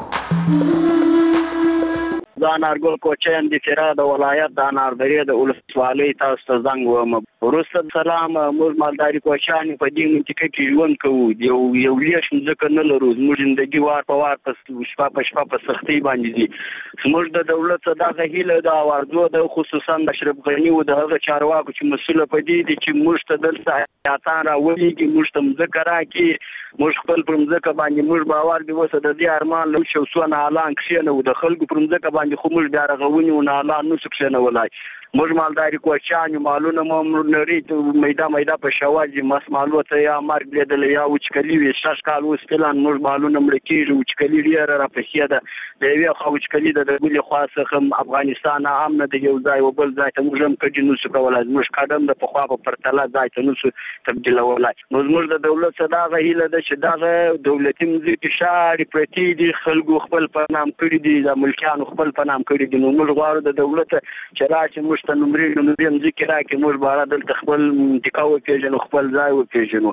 دا انارګل کوچین د فراه د ولایت د اناربرې د ولسوالۍ تاسو ته زنګ وم. وروسته سلام، موږ مالداري کوچیان په دې منطقه کې ژوند کوو، یو یو لیش ځکه نه لرو، زموږ زندګي وار په وار په شپه په شپه په سختۍ باندې دي. زموږ د دولت دغه هیله د اوارځو د خصوصا د اشرف غني او د هغه چارواکو چې مسؤل په دې دي چې موږ ته دلته حیاتان راولېږي، موږ ته مځکه راکړي، موږ خپل پر مځکه باندې موږ باور دی وسه د دې ارمان لو شو سونه اعلان کښینه او د خلکو پر مځکه باندې خو موږ بیا رغونی او نه اعلان نو کښینه ولای. موږ مالداري کوچیان مالونه مو نری میدا میدا په شواجی مس مالو ته یا مرګ لیدل یا وچکلی وي شش کال اوس پلان موږ مالونه مړ کیږي وچکلی لري را پخې ده د یو خو وچکلی د بل خاصه افغانستان هم نه دی یو ځای او بل ځای ته موږ هم کډی نو څه کولای موږ قدم د پخوا په پرتله ځای ته نو څه تبدیل ولای. نو موږ د دولت صداغه هیله ده چې دا دولتي مزي شاري پرتی دي خلکو خپل په نام کړی دي د ملکیانو خپل په نام کړی دي. نو موږ غواړو د دولت چې راځي موږ ته نمرې نو دې ځکه راکې موږ بارا دلته خپل ټیکاو پیژنو خپل ځای و پیژنو.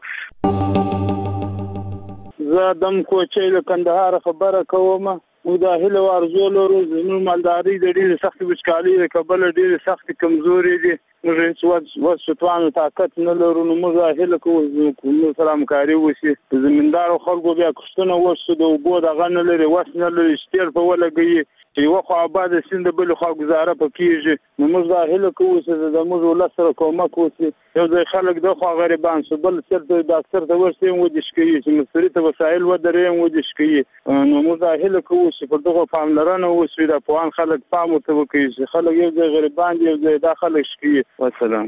زه دم کوچې له کندهار خبره کوم. مداهله ورزو لرو زمو مالداري د ډېر سخت وچکالي د کبل ډېر سخت کمزوري دي. موږ هیڅ وڅ ستوانو طاقت نه لرو. نو موږ هله کوو سلام کاری وسی زمیندار خلکو بیا کوښتنه وسو د وبو د غن لري وس نه لري شتیر په ولګي چې یو خو آباد سیند بل خو گزاره پکېږي. نو موږ دا هله کوو چې د موږ ولس سره کومک وکړي. یو ځای خلک د خو غریبان سو بل چرته ډاکټر ته ورسې مو د شکایي چې مستری ته وسایل و درې مو د شکایي. نو موږ دا هله کوو چې په دغه پاملرنه وشي د پوان خلک پام ته وکړي چې خلک یو ځای غریبان یو ځای دا خلک شکایي. والسلام.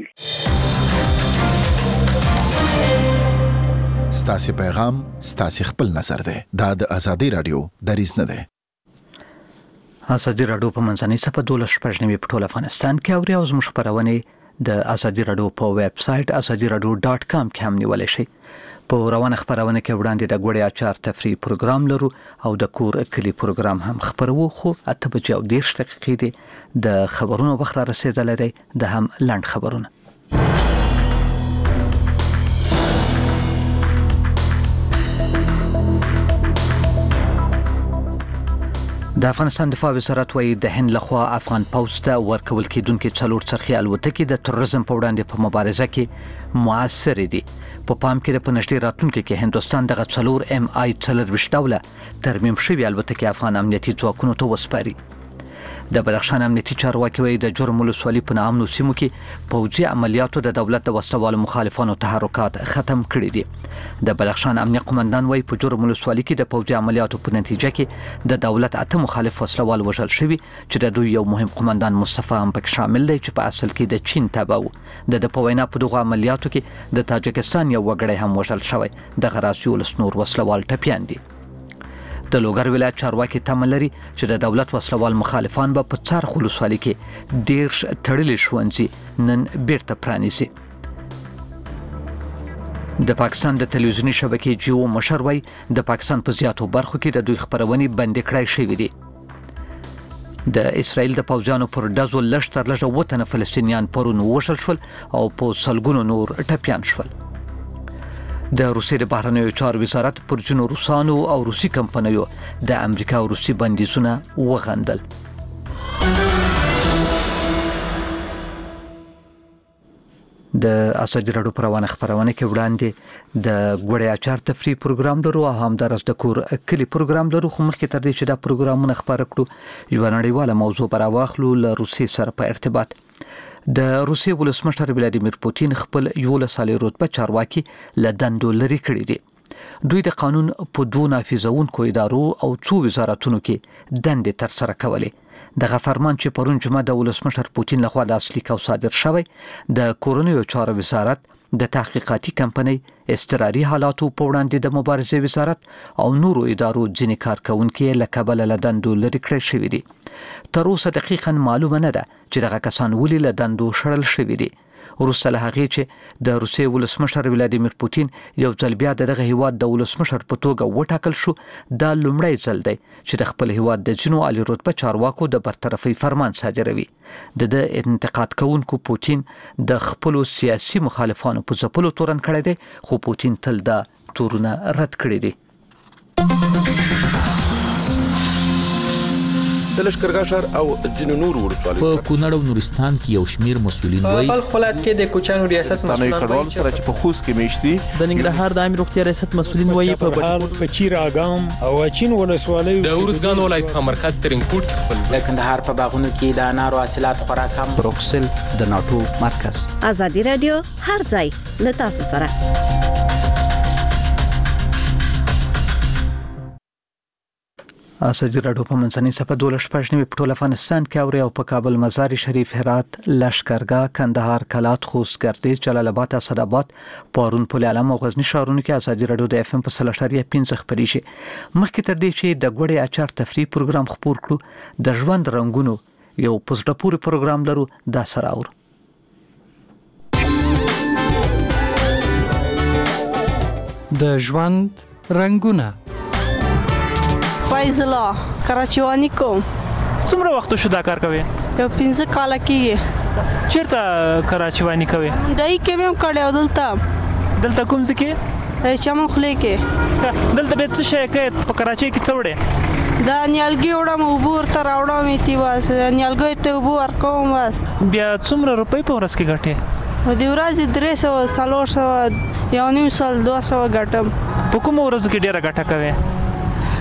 ستاسو پیغام ستاسو خپل نظر ده. دا د ازادي رادیو دریز نه ده. ازادي رادیو په منځنۍ صفحه دولس شپږ نیمه په ټول افغانستان کې اوري او زموږ خبرونه د ازادي رادیو په ویب سټ ازادي رادیو ډاټ کام کې هم نیولای شئ. په روانه خبرونه کې وړاندې د ګوړې اچار تفریح پروګرام لرو او د کور کلی پروګرام هم خبرو خو اته بجې او دېرش دقیقې دي د خبرونو وخت را رسیدلی دی د هم لنډ خبرونه. د افغانستان دفاع وزارت وايي د هند لخوا افغان پوځ ته ورکول کېدونکې څلور څرخي الوتکې د تروریزم په وړاندې په مبارزه کې موثر دي. په پام کې د پنځډي راتلونکو کې هندستان دغه څلور ام آی څلور ډوله ترمیم شوی الوتکې افغان امنیتي ځواکونو ته وسپاري. د بدخشان امنیتي چارواکي وايي د جرم ولسوالۍ په نامنو سیمو کې پوځي عملیاتو د دولت د وسلوالو مخالفانو تحرکات ختم کړي دي. د بدخشان امنیه قومندان وايي په جرم ولسوالۍ کې د پوځي عملیاتو په نتیجه کې د دولت اته مخالف وسلوال وژل شوي چې د دوی یو مهم قومندان مصطفی هم پکې شامل دی چې په اصل کې د چین تابع و. د د په وینا په دغه عملیاتو کې د تاجکستان یو وګړی هم وژل شوی. د غراسي ولس نور وسلوال ټپیان دي. د لوګر ولایت چارواکي تمه لري چې د دولت وسلوال مخالفان به په څرخ ولسوالۍ کې ډېر تړلي ښوونځي نن بیرته پرانیسي. د پاکستان د تلویزیونی شبکې جیو مشر وايي د پاکستان په زیاتو برخو کې د دوی خبرونې بندې کړای شوې دي. د اسرائیل د پوځیانو پر ډزو لږ تر لږه اووه تنه فلسطینیان پرون ووژل شول او په سلګونو نور ټپیان شول. د روسیې د بهرنیو چارو وزارت پر ځینو روسانو او روسي کمپنیو د امریکا او روسي بندیزونه وغندل. د ازادي رادیو پر روانه خبرونه کې وړاندې د ګوړې اچار تفریح پروګرام لرو او همدارس د کور کلی پروګرام لرو. خو مخکې تر دې چې دا پروګرامونه خبره کړو یو نړیواله موضوع پر واخلو له روسیې سره په ارتباط. د روسیې ولسمشر ولادیمیر پوتین خپل یولس سالې رتبه چارواکي له دندو لرې کړي دي. دوی د قانون په دوه نافذونکو ادارو او څو وزارتونو کې دندې تر سره کولې. دغه فرمان چې پرون جمعه د ولسمشر پوتین لخوا لاسلیک او صادر شوی د کورونیو چارو وزارت د تحقیقاتي کمپنۍ استراري حالاتو په وړاندې د مبارزې وزارت او نورو ادارو ځینې کارکونکو له کبله له دندو لرې کړل شوي دي. تر اوسه دقیقاً معلومه نه ده چې دغه کسان ولې له دندو شړل شوي دي. وروسته له هغې چې د روسیې ولسمشر ولادیمیر پوتین یو ځل بیا دغه هیواد د ولسمشر په توګه وټاکل شو، دا لومړی ځل دی چې د خپل هیواد د ځینو عالی رتبه چارواکو د برطرفي فرمان صادروي. د د انتقاد کوونکو پوتین د خپل سیاسي مخالفانو په ځپلو تورن کړی دی، خو پوتین تل دا تورونه رد کړی دي. د لشکرګاه ښار او ځینو نورو ولسوالیو په کونړ او نورستان کې یو شمیر مسولین وایي په خپل کې د کوچانو ریاست مسولین وایي چې په خوست کې میشتي د ننګرهار د عامه روغتیا ریاست مسولین وایي په بهار په چیر اګام او چین ولسوالیو د اورزګان ولایت په مرکز ترنګوټ خپل د کندهار په باغونو کې د انارو حاصلات خوراک هم بروکسل د ناتو مرکز. ازادي رادیو هر ځای له تاسو سره. ازادي رادیو په منځنۍ صفحه دولس شپږ نیمه په ټول افغانستان کې اوري او په کابل، مزار شریف، هرات، لشکرګاه، کندهار، کلات، خوست، ګردیز، جلال آباد، اسداباد، پارون، پل علم او غزنی ښارونو کې ازادي رادیو د اف ام په سلاشتاریا پنځه خبريږي. مخکې تر دې چې د ګوړې اچار تفریح پروګرام خبر کړو، د ژوند رنگونو یو پزړه پورې پروګرام لرو، دا سره اور د ژوند رنگونه. فایز الله کراچیوانی کوم. څومره وخت شو دا کار کوي؟ یو پنځه کال کېږي. چیرته کراچیوانی کوي؟ دای کې مې کړو دلته. دلته کوم ځکه؟ چمن خلې کې. دلته به څه شي کې په کراچۍ کې څوړې؟ دا نیالګي وړم او بور تر راوړم تی واس نیالګي ته بور ورکوم واس. بیا څومره روپۍ په ورځ کې ګټې؟ د ورځې درې سوه څلور سوه یو نیم سل دوه سوه ګټم. په کومو ورځو کې ډېره ګټه کوې؟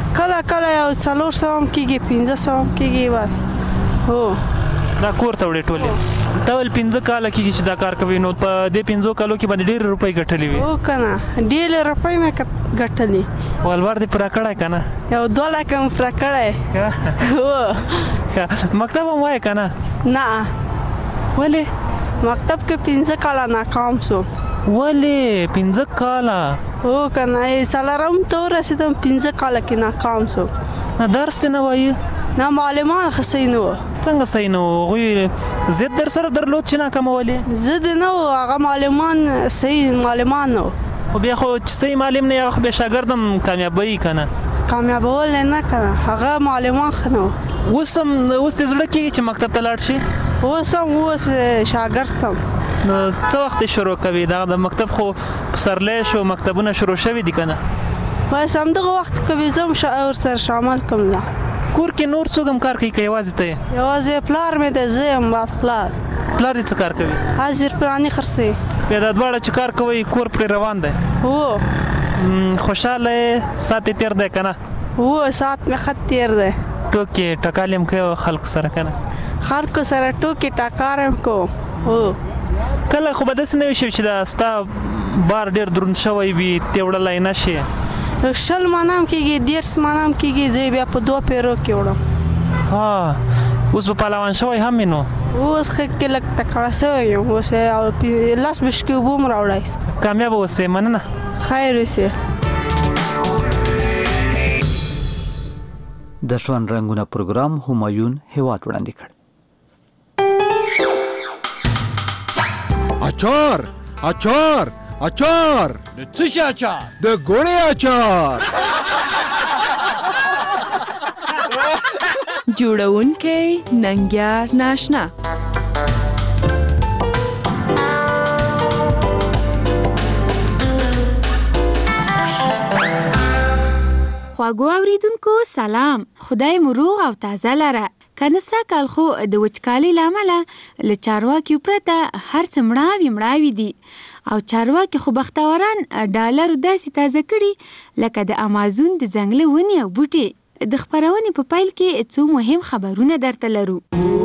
کله کله یو څلور سوه هم کېږي پنځه سوه هم کېږي بس. هو دا کور ته وړې ټولې ته ول پنځه کاله کېږي چې دا کار کوي نو په دې پنځو کالو کې باندې ډېرې روپۍ ګټلې وي. هو که نه ډېرې روپۍ مې ګټلې. ولور دې پوره کړی که نه؟ یو دوه لکه مې پوره کړی. هو مکتب هم وایې که نه؟ نه. ولې؟ مکتب کې پنځه کاله ناکام شوم. ولې پنځه کاله؟ هو که نه څلورم ته ورسېدم پنځه کاله کې ناکام شوم. نه درس نه وایي؟ نه معلمان ښه صحیح نه وو. څنګه صحیح نه وو؟ هغوی ضد در سره درلود چې ناکامولې؟ ضد نه وو هغه معلمان صحیح معلمان نه وو. خو بیا خو چې صحیح معلم نه هغه خو بیا شاګرد هم کامیابوي که نه؟ کامیابول نه که نه هغه معلمان ښه نه وو. اوس هم اوس دې زړه کېږي چې مکتب ته لاړ شي؟ اوس هم اوس شاګرد یم. نو څه وخت شروع کوي دا د مکتب خو پسرلی شو مکتبونه شروع شوي دي که نه؟ بس همدغه وخت کوي زه هم ورسره شامل کړم. لا کور کې نور څوک هم کار کوي که یوازې ته یې؟ یوازې پلار مې دی زه یم بادخلار. پلار دې څه کار کوي؟ حاضر پراني خرڅوي. بیا دا دواړه چې کار کوئ کور پرې روان دی؟ هو. خوشحاله یې ساعت یې تېر دی که نه؟ هو ساعت مې ښه تېر دی. ټوکې ټکال هم کوي خلکو سره که نه؟ خلکو سره ټوکې ټکار هم کوم. هو کله خو به داسې نه وي شوي چې دا ستا بار ډېر دروند شوی وي ته وړلی نه شي؟ شل مانه هم کېږي دېرس مانه هم کېږي زه بیا په دوه پیرو کې وړم. ها اوس به پهلوان شوی هم وي نو؟ اوس ښه کې لږ تکړه شوی یم. اوس لس بشکې اوبه هم راوړی. کامیابه اوسې مننه. خیر اوسې. د ژوند رنګونه پروګرام همایون هیواد وړاندې کړ. اچار اچار اچار د څه شي اچار؟ د ګوړې اچار. جوړونکی ننګیار ناشنا. خواږو اوریدونکو سلام. خدای مو روغ او تازه لره. کنه ساکل خو د وچکالۍ له امله له چارواکیو پرته هر څه مړاوي مړاوي دي او چارواکي خو بختوران ډالر داسې تازه کړي لکه د امازون د ځنګله ونې او بوټي. د خپرونې په پیل کې څو مهم خبرونه درته لرو.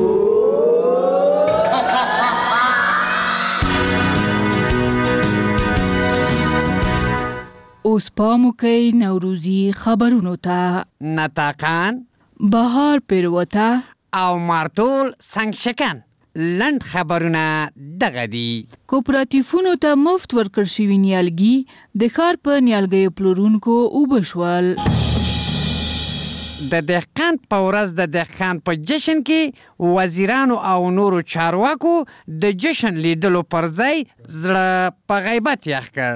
اوس پام وکئ نوروزي خبرونو ته. نطاقان بهار پیروته او مارتول سنگشکن. لند خبرونه دغه دي. کوپراتیفونو ته مفت ورکړ شوي نیالګي د ښار په نیالګیو پلورونکو اوبه شول. د دهقان په ورځ د دهقان په جشن کې وزیرانو او نورو چارواکو د جشن لیدلو پر ځای زړه په غیبت یخ کړ.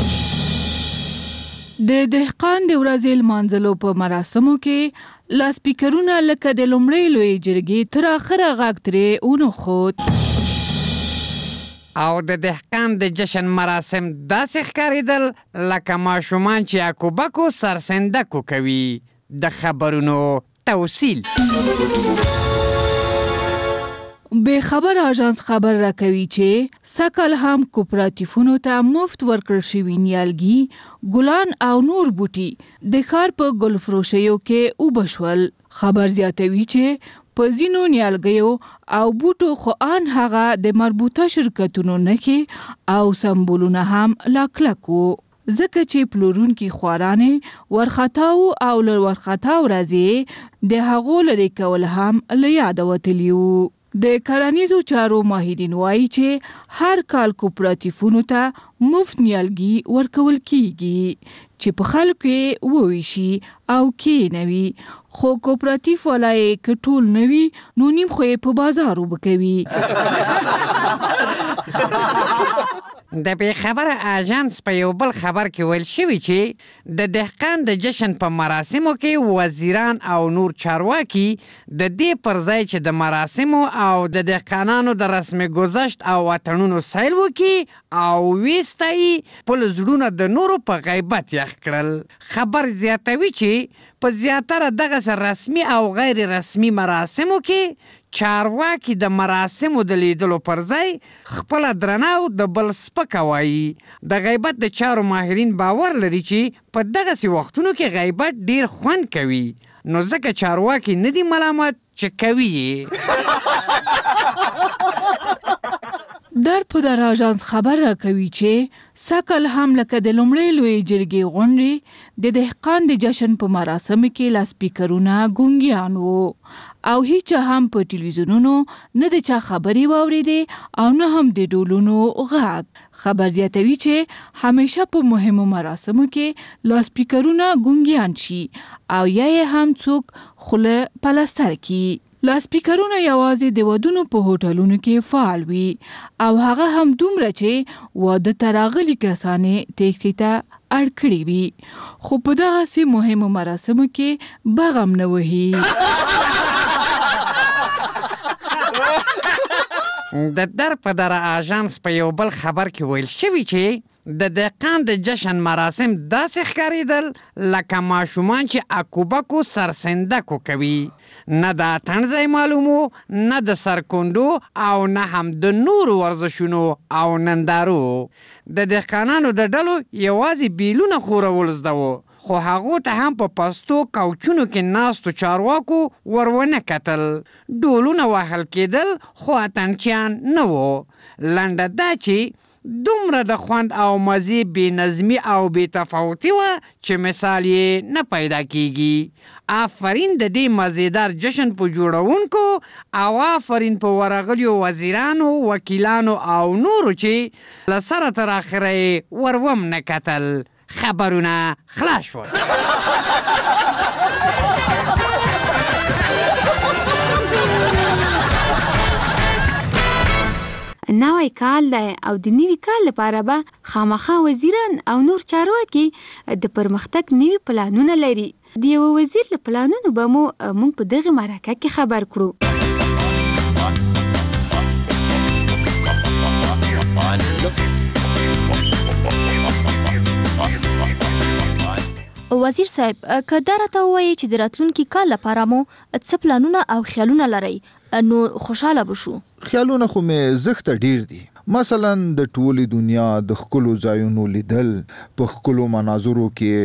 د دهقان د ورځې لمانځلو په مراسمو کې لاسپیکرونه لکه د لومړۍ لویې جرګې تر اخره غږ ترې ونښود. او د دهقان د جشن مراسم داسې ښکارېدل لکه ماشومان چې اکوبکو سرسندکو کوي. د خبرونو توصیل. به خبر آژانس خبر راکوي چې سکل هم کوپراتیفونو ته مفت ورکړل شوي نیالګي، ګلان او نور بوټي د ښار په ګل فروشیو کې اوبه شول. خبر زیاتوي چې په ځینو نیالګیو او بوټو خو ان هغه د مربوطه شرکتونو نښې او سمبولونه هم لا کلک وو، ځکه چې پلورونکي خوارانې ورخطاو او له ورخطاو راځي د هغو لرې کول هم له یاده وتلي وو. د کرنیزو چارو ماهرین وایي چې هر کال کوپراتیفونو ته مفت نیالګي ورکول کیږي چې په خلکو کې وویشي او کېنوي، خو کوپراتیف ولای که ټول نوي نو نیم خو یې په بازار وبکوي. د بې خبره آژانس په یو بل خبر کې ویل شوي چې د دهقان د جشن په مراسمو کې وزیران او نور چارواکي د دې پر ځای چې د مراسمو او د دهقانانو د رسم گذشت او وطنونو سیل وکړي او ویستایي خپل زړونه د نورو په غیبت یخ کړل. خبر زیاتوي چې په زیاتره دغه رسمي او غیر رسمي مراسمو کې چارواکي د مراسمو د لیدلو پر ځای خپل درناو د بل سپکه وایي. د غیبت د چارو ماهرین باور لري چې په دغسې وختونو کې غیبت ډیر خوند کوي، نو ځکه چارواکي نه دي ملامت چې کوي در په در آژانس خبر راکوي چې سکل هم لکه د لومړۍ لویې جرګې غونډې د دهقان د جشن په مراسمو کې لاسپیکرونه ګونګیان وو او هیڅ هم په ټلویزیونونو نه د چا خبرې واورېدې او نه هم د ډولونو غږ. خبر زیاتوي چې همیشه په مهمو مراسمو کې لاسپیکرونه ګونګیان شي او یا یې هم څوک خوله پلستر کړي. لاسپیکرونه یوازې د ودونو په هوټلونو کې فعال وي او هغه هم دومره چې واده ته راغلي کسانې تېښتې ته اړ کړي وي، خو په دغسې مهمو مراسمو کې بغم نه وهي. د در په در آژانس په یو بل خبر کې ویل شوي چې د دهقان د جشن مراسم داسې ښکارېدل لکه ماشومان چې اکوبکو سرسندکو کوي، نه د اتڼ ځای معلومو، نه د سرکونډو او نه هم د نورو ورزشونو او نندارو. د دهقانانو د ډلو یوازې بیلونه خورول زده وو، خو هغو ته هم په پستو کوچونو کې ناستو چارواکو ورونه کتل. ډولونه وهل کېدل خو اتڼچیان نه وو. لنډه دا چې دومره د خوند او مزې بې نظمي او بې تفاوتي وه چې مثال یې نه پیدا کیږي. آفرین د دې مزیدار جشن په جوړونکو او آفرین په ورغلیو وزیرانو، وکیلانو او نورو چې له سره تر اخره یې وروم نه کتل. خبرونه خلاص شول. نوی کال دی او د نوي کال لپاره به خامخا وزیران او نور چارواکي د پرمختګ نوي پلانونه لري. د یو وزیر له پلانونو به مو موږ په دغه مرکه کې خبر کړو. وزیر صاحب، که دا راته ووایي چې د راتلونکي کال لپاره مو څه پلانونه او خیالونه لرئ نو خوشحاله بشو. خیالونه خو مې زښته ډیر دي. مثلا د ټولې دنیا د ښکلو ځایونو لیدل، په ښکلو مناظرو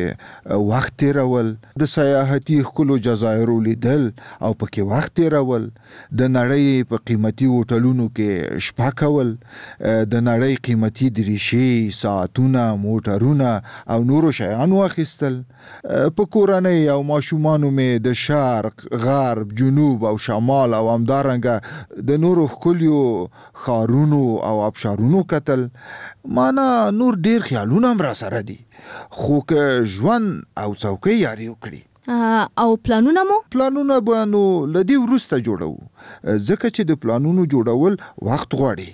کې وخت تیرول، د سیاحتي ښکلو جزایرو لیدل او پکې وخت تیرول، د نړۍ په قیمتي هوټلونو کې شپه کول، د نړۍ قیمتي دریشې، ساعتونه، موټرونه او نورو شیان واخیستل. په کورنۍ او ماشومانو مې د شرق، غرب، جنوب او شمال او همدارنګه د نورو ښکلیو ښارونو او ابشارونو کتل. مانا نور ډیر خیالونه هم را سره دي، خو که ژوند او څوکۍ یاري وکړي. او پلانونه مو؟ پلانونه به نو له دې وروسته جوړوو، ځکه چې د پلانونو جوړول وخت غواړي،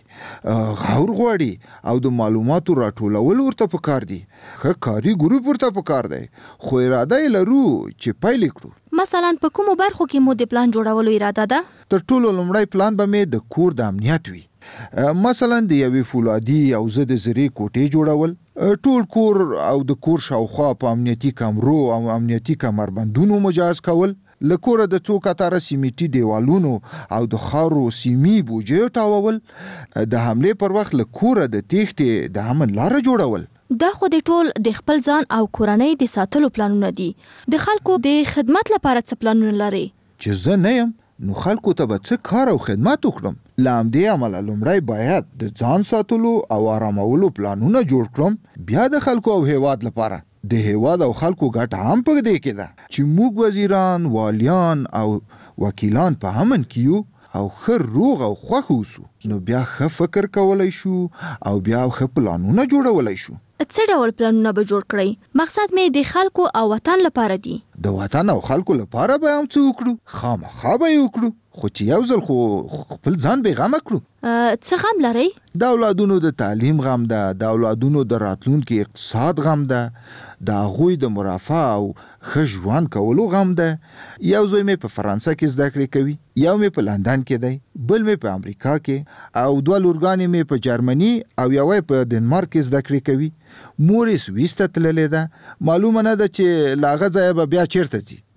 غور غواړي او د معلوماتو راټولول ورته پکار دي. ښه کاري ګروپ ورته پکار دی، خو اراده یې لرو چې پیل کړو. مثلا په کومو برخو کې مو د پلان جوړولو اراده ده؟ تر ټولو لومړی پلان به مې د کور د امنیت وي. مثلا د یوې فولادي او ضد زرې کوټې جوړول، ټول کور او د کور شاوخوا په امنیتي کمرو او امنیتي کمربندونو مجهز کول، له کوره د څو کتاره سیمټي دیوالونو او د خارو سیمي بوجې ټاوول، د حملې پر وخت له کوره د تېښتې د امن لاره جوړول. دا خو د ټول د خپل ځان او کورنۍ د ساتلو پلانونه دي. د خلکو د خدمت لپاره څه پلانونه لري؟ چې زه نه یم نو خلکو ته به څه کار او خدمت وکړم. له همدې امله لومړی باید د ځان ساتلو او آرامولو پلانونه جوړ کړم، بیا د خلکو او هیواد لپاره. د هیواد او خلکو ګټه هم په دې کې ده چې موږ وزیران، والیان او وکیلان په امن کې یو او ښه روغ او خوښ اوسو، نو بیا ښه فکر کولی شو او بیا ښه پلانونه جوړولی شو. څه ډول پلانونه به جوړ کړئ؟ مقصد مې د خلکو او وطن لپاره دی. د وطن او خلکو لپاره به هم څه وکړو، خامخا به یې وکړو، خو چې یو ځل خو خپل ځان بې غمه کړو. څه غم لرئ؟ د اولادونو د تعلیم غم ده، د اولادونو د راتلونکي اقتصاد غم ده، د هغوی د مرافع او ښه ژوند کولو غم ده. یو زوی مې په فرانسه کې زده کړې کوي، یو مې په لندن کې دی، بل مې په امریکا کې، او دوه لورګانې مې په جرمني او یوه په ډنمارک کې زده کړې کوي. مور یې سویس ته تللې ده، معلومه نه ده چې له هغه ځایه به بیا چیرته ځي.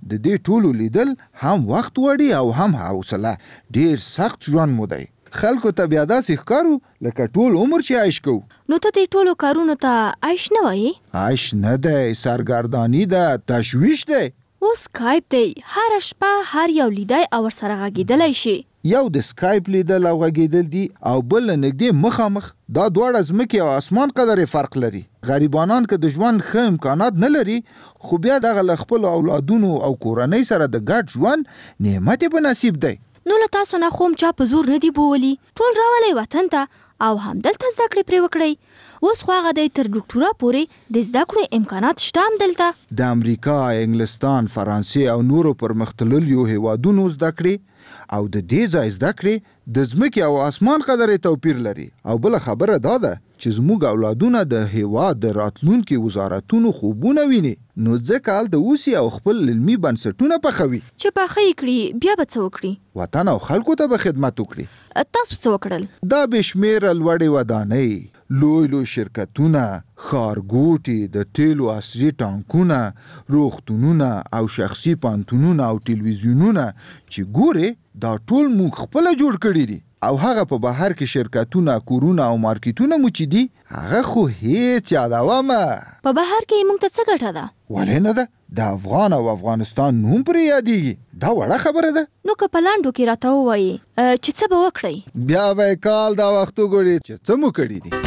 د دې ټولو لیدل هم وخت وړي او هم حوصله. ډیر سخت ژوند مو دی. خلکو ته بیا داسې ښکارو لکه ټول عمر چې عیش کوو. نو ته دې ټولو کارونو ته عیش نه وایې؟ عیش نه دی، سرګرداني ده، تشویش دی. اوس سکایپ دی، هر شپه هر یو لیدای او ورسره غږېدلی شي. یو د سکایپ لیدل او غږېدل دي او بل نږدې مخامخ. دا دواړه ځمکې او اسمان قدر فرق لري. غریبانان که د ژوند ښه امکانات نه لري خو بیا دغه له خپلو اولادونو او کورنۍ سره د ګډ ژوند نعمت یې په نصیب دی. نو له تاسو نه خو چا په زور نه دی بوولي، ټول راولئ وطن ته او همدلته زده کړې پرې وکړئ. اوس خو هغه دی تر ډاکټورا پورې د زده کړو امکانات شته هم دلته. د امریکا، انګلستان، فرانسې او نورو پرمختللیو هیوادونو زده کړې او د دې ځای زده کړې د ځمکې او اسمان قدر توپیر لري. او بله خبره دا ده چې زموږ اولادونه د هیواد د راتلونکي وزارتونو خوبونه ویني، نو ځکه هلته اوسي او خپل علمي بنسټونه پخوي. چې پاخه یې کړي بیا به څه وکړي؟ وطن او خلکو ته به خدمت وکړي. تاسو څه وکړل؟ دا بشمیره لوړې ودانۍ، لوی لوی شرکتونه، ښارګوټي، د تیلو عصري ټانکونه، روغتونونه او شخصي پانتونونه او ټلویزیونونه چې ګورې دا ټول موږ خپله جوړ کړي دي. او هغه په بهر کې شرکتونه، کورونه او مارکیټونه مو چې دي هغه خو هیڅ یادومه. په بهر کې موږ ته څه ګټه ده؟ ولې نه ده؟ د افغان او افغانستان نوم پرې یادېږي. دا وړه خبره ده. نو که په لانډو کې راته ووایي چې څه به وکړئ؟ بیا به یې کال دا وخت وګوري چې څه مو کړي دي.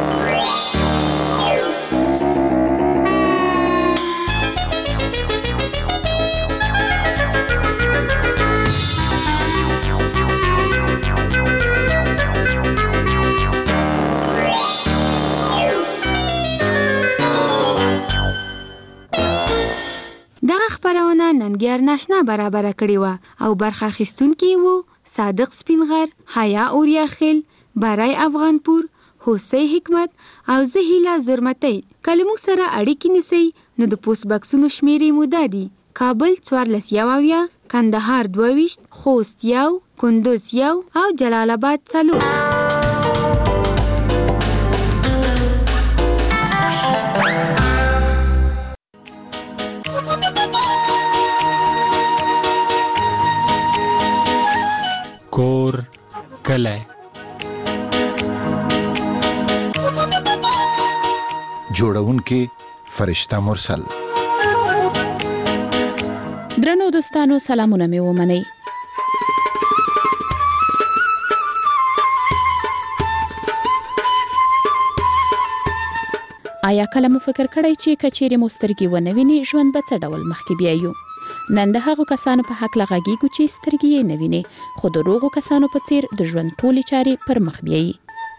دغه خبرونه ننګیار ناشنا برابر کړی و او برخه اخیستونکي وو صادق سپینغر، حیا اوریاخیل، برای افغانپور، حسین حکمت او زه هیله زرمتی. کله موږ سره اړیکې نیسئ نو د پوسټ بکسونو شمیرې مو دا دي: کابل څوارلس یو اویا، کندهار دوه ویشت، خوست یو، کندوز یو او جلال آباد څلور. کور کلی جوړونکې فرشته مرسل. درنو دوستانو سلامونه مې ومنئ. آیا کله مو فکر کړی چې کچېرې مو سترګې ونه ویني ژوند به څه ډول مخکې بیایو؟ نن د هغو کسانو په حق لغږیږو چې سترګې یې نه ویني خو د روغو کسانو په څیر د ژوند ټولې چارې پر مخ بیایي.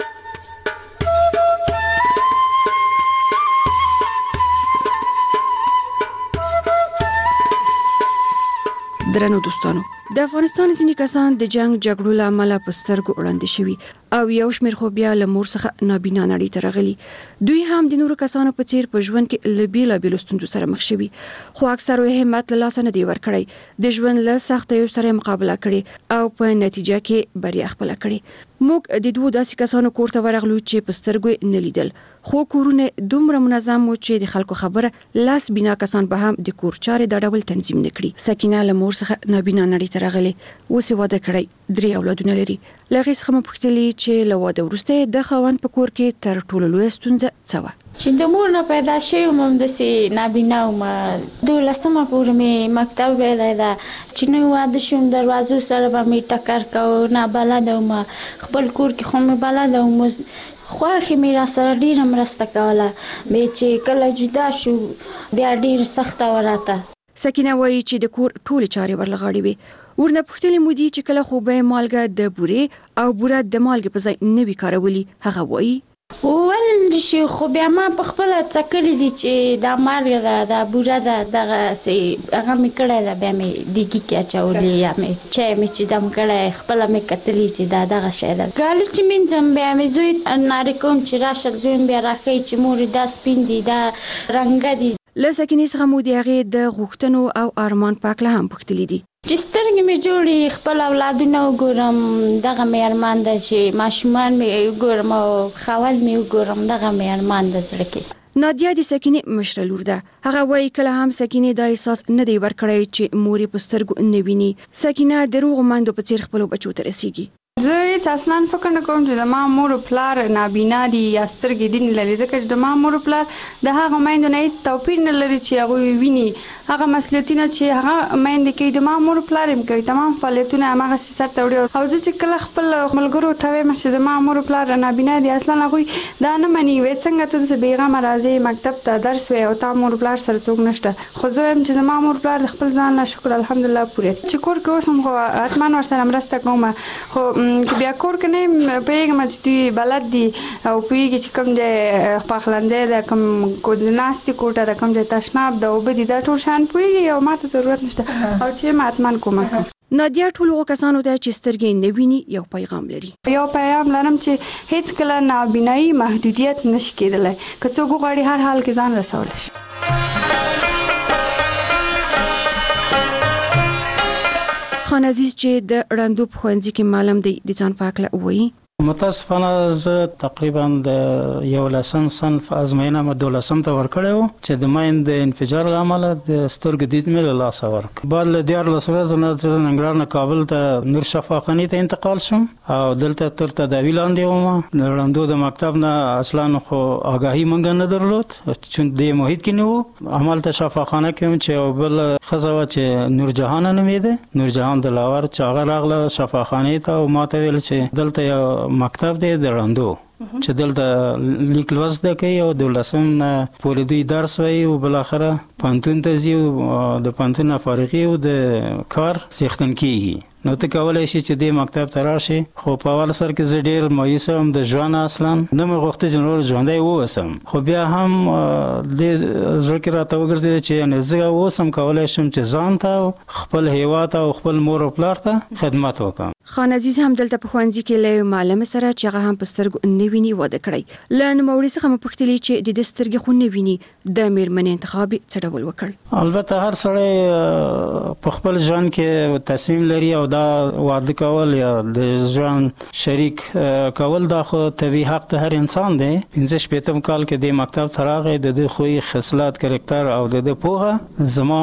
درنو دوستانو، د افغانستان ځینې کسان د جنگ جګړو له امله په سترګو وړاندې شوي او یو شمېر خو بیا له مور څخه نابینا نړۍ ته راغلي. دوی هم د نورو کسانو په څیر په ژوند کې له بېلابېلو ستونزو سره مخ شوي خو اکثرو یې همت له لاسه نه دی ورکړی. د ژوند له سختیو سره مقابله کړې او په نتیجه کې بریا خپله کړې. موږ د دوو داسې کسانو کور ته ورغلو چې په سترګو نه لیدل خو کورونه دومره منظم وو چې د خلکو خبره لاس بینا کسان به هم د کور چارې دا ډول تنظیم نه کړي. سکینه له مور څخه نابینا نړۍ ته راغلې، اوس یې واده کړی، درې اولادونه لري. له هغې څخه مې پوښتلې چې له واده وروسته د خاوند په کور کې تر ټولو لویه ستونزه څه وه؟ چې د مور نه پیدا شوی وم همداسې نابینا وم. دولسمه پورې مې مکتب ویلی ده چې نوی واده شوم دروازو سره به مې ټکر کوو، نابلده وم. خپل کور کې خو مې بلده وم، خوښې مې را سره ډېره مرسته کوله. بیا چې کله جدا شو بیا ډېره سخته وه راته. سکینه وایي چې د کور ټولې چارې ورله غاړې وې. ورنه پوښتلې مو دي چې کله خو به یې مالګه د بورې او بوره د مالګې په ځای نه وي کارولي. هغه وایي وویل شي خو بیا ما په خپله څکلي دي چې دا مالګه ده، دا بوره ده، دغسې هغه مې کړی ده. بیا مې دیګي کې اچولې یا مې چای مې چې دم کړی، خپله مې کتلي چې دا دغه شی ده. کالي چې مینځم بیا مې زوی نارې کوم چې راشه، زوی مې بیا راښیي چې مورې دا سپین دي، دا رنګه دي. له سکینې څخه مو د هغې د غوښتنو او ارمان په هکله هم پوښتلي دي. چې سترګې مې جوړې، خپل اولادونه وګورم، دغه مې ارمان ده چې ماشومان مې وګورم او خاوند مې وګورم، دغه مې ارمان ده زړه کې. نادیه د سکینې مشره لور ده. هغه وایي کله هم سکینې دا احساس نه دی ورکړی چې مور یې په سترګو نه ویني. سکینه د روغو میندو په څیر خپلو بچو ته رسیږي. زه هیڅ اصلا فکر نه کوم چې د ما مور او پلار نابینا دي یا سترګې دي نه لري، ځکه چې د ما مور او پلار د هغه میندو نه هیڅ توپیر نه لري چې هغوی ویني. هغه مسؤلیتونه چې هغه میندې کوي د ما مور او پلار هم کوي، تمام فعالیتونه هماغسې سرته وړي. او زه چې کله خپل ملګرو ته وایم چې د ما مور او پلار نابینا دي، اصلا هغوی دا نه مني. وایي څنګه ته داسې بېغمه راځې مکتب ته درس وایې او تا مور او پلار سره څوک نشته. خو زه وایم چې د ما مور او پلار د خپل ځان نه شکر الحمدلله پوره چې کور کې اوس هم خو حتما ورسره مرسته کوم. خو که بیا کور کې نه پوهېږم چې دوی بلد دي او پوهېږي چې کوم ځای پخلنځی ده، کوم د ناستې کوټه ده، کوم ځای تشناب ده، اوبه دي، دا ټول شیان پوهېږي او ما ته ضرورت نشته او چې ما حتما کومک کوم. نادیه ټولو هغو کسانو ته چې سترګې نه ویني یو پیغام لري. یو پیغام لرم چې هیڅ کله نابینایي محدودیت نشي کېدلی، که څوک وغواړي هر حال کې ځان رسولی شي. خان عزیز چې د ړندو په ښوونځي کې معلم دی د ځان په هکله ووایي. متاسفانه زه تقریبا د یولسم صنف ازموینه مې دولسم ته ورکړې وه چې د ماین د انفجار له امله د سترګو دید مې له لاسه ورکړ. بعد له دیارلس ورځو نه زه ننګرهار نه کابل ته نور شفاخانې ته انتقال شوم او دلته تر تداوي لاندې وم. د ړندو د مکتب نه اصلا خو آګاهي موږ نه درلود چې د محیط کې نه وو. همالته شفاخانه کې وم چې یو بل ښځه وه چې نورجهانه نومېده، نورجهان دلاور، چې هغه راغله شفاخانې ته او ما ته ویل چې دلته یو مکتب دی د ړندو چې دلته لیک لوست زده کوي او دولسم نه پورې دوی درس وایي او بالاخره پوهنتون ته ځي او د پوهنتون نه فارغي او د کار څښتن کېږي. نو ته کولی شي چې دې مکتب ته راشي. خو په اول سر کې زه ډېر مایوس وم د ژوند، اصلا نه مې غوښته چې نور ژوندی واوسم. خو بیا هم دې زړه کې راته وګرځېده چې یعنې زه اوس هم کولی شم چې ځان ته، خپل هیواد او خپل مور او پلار ته خدمت وکړم. خان عزیز هم دلته په ښوونځي کې له معلمې سره چې هغه هم په سترګو نه ویني واده کړی. له نوموړي څخه مې پوښتلې چې د ده سترګې خو نه ویني، د مېرمنې انتخاب یې څه ډول وکړ؟ البته هر سړی په خپل ژوند کې تصمیم لري او دا واده کول یا د ژوند شریک کول دا خو طبیعي حق د هر انسان دی. پنځه شپېتم کال کې د مکتب ته راغی، د ده خوی خصلت کرکټر او د ده پوهه زما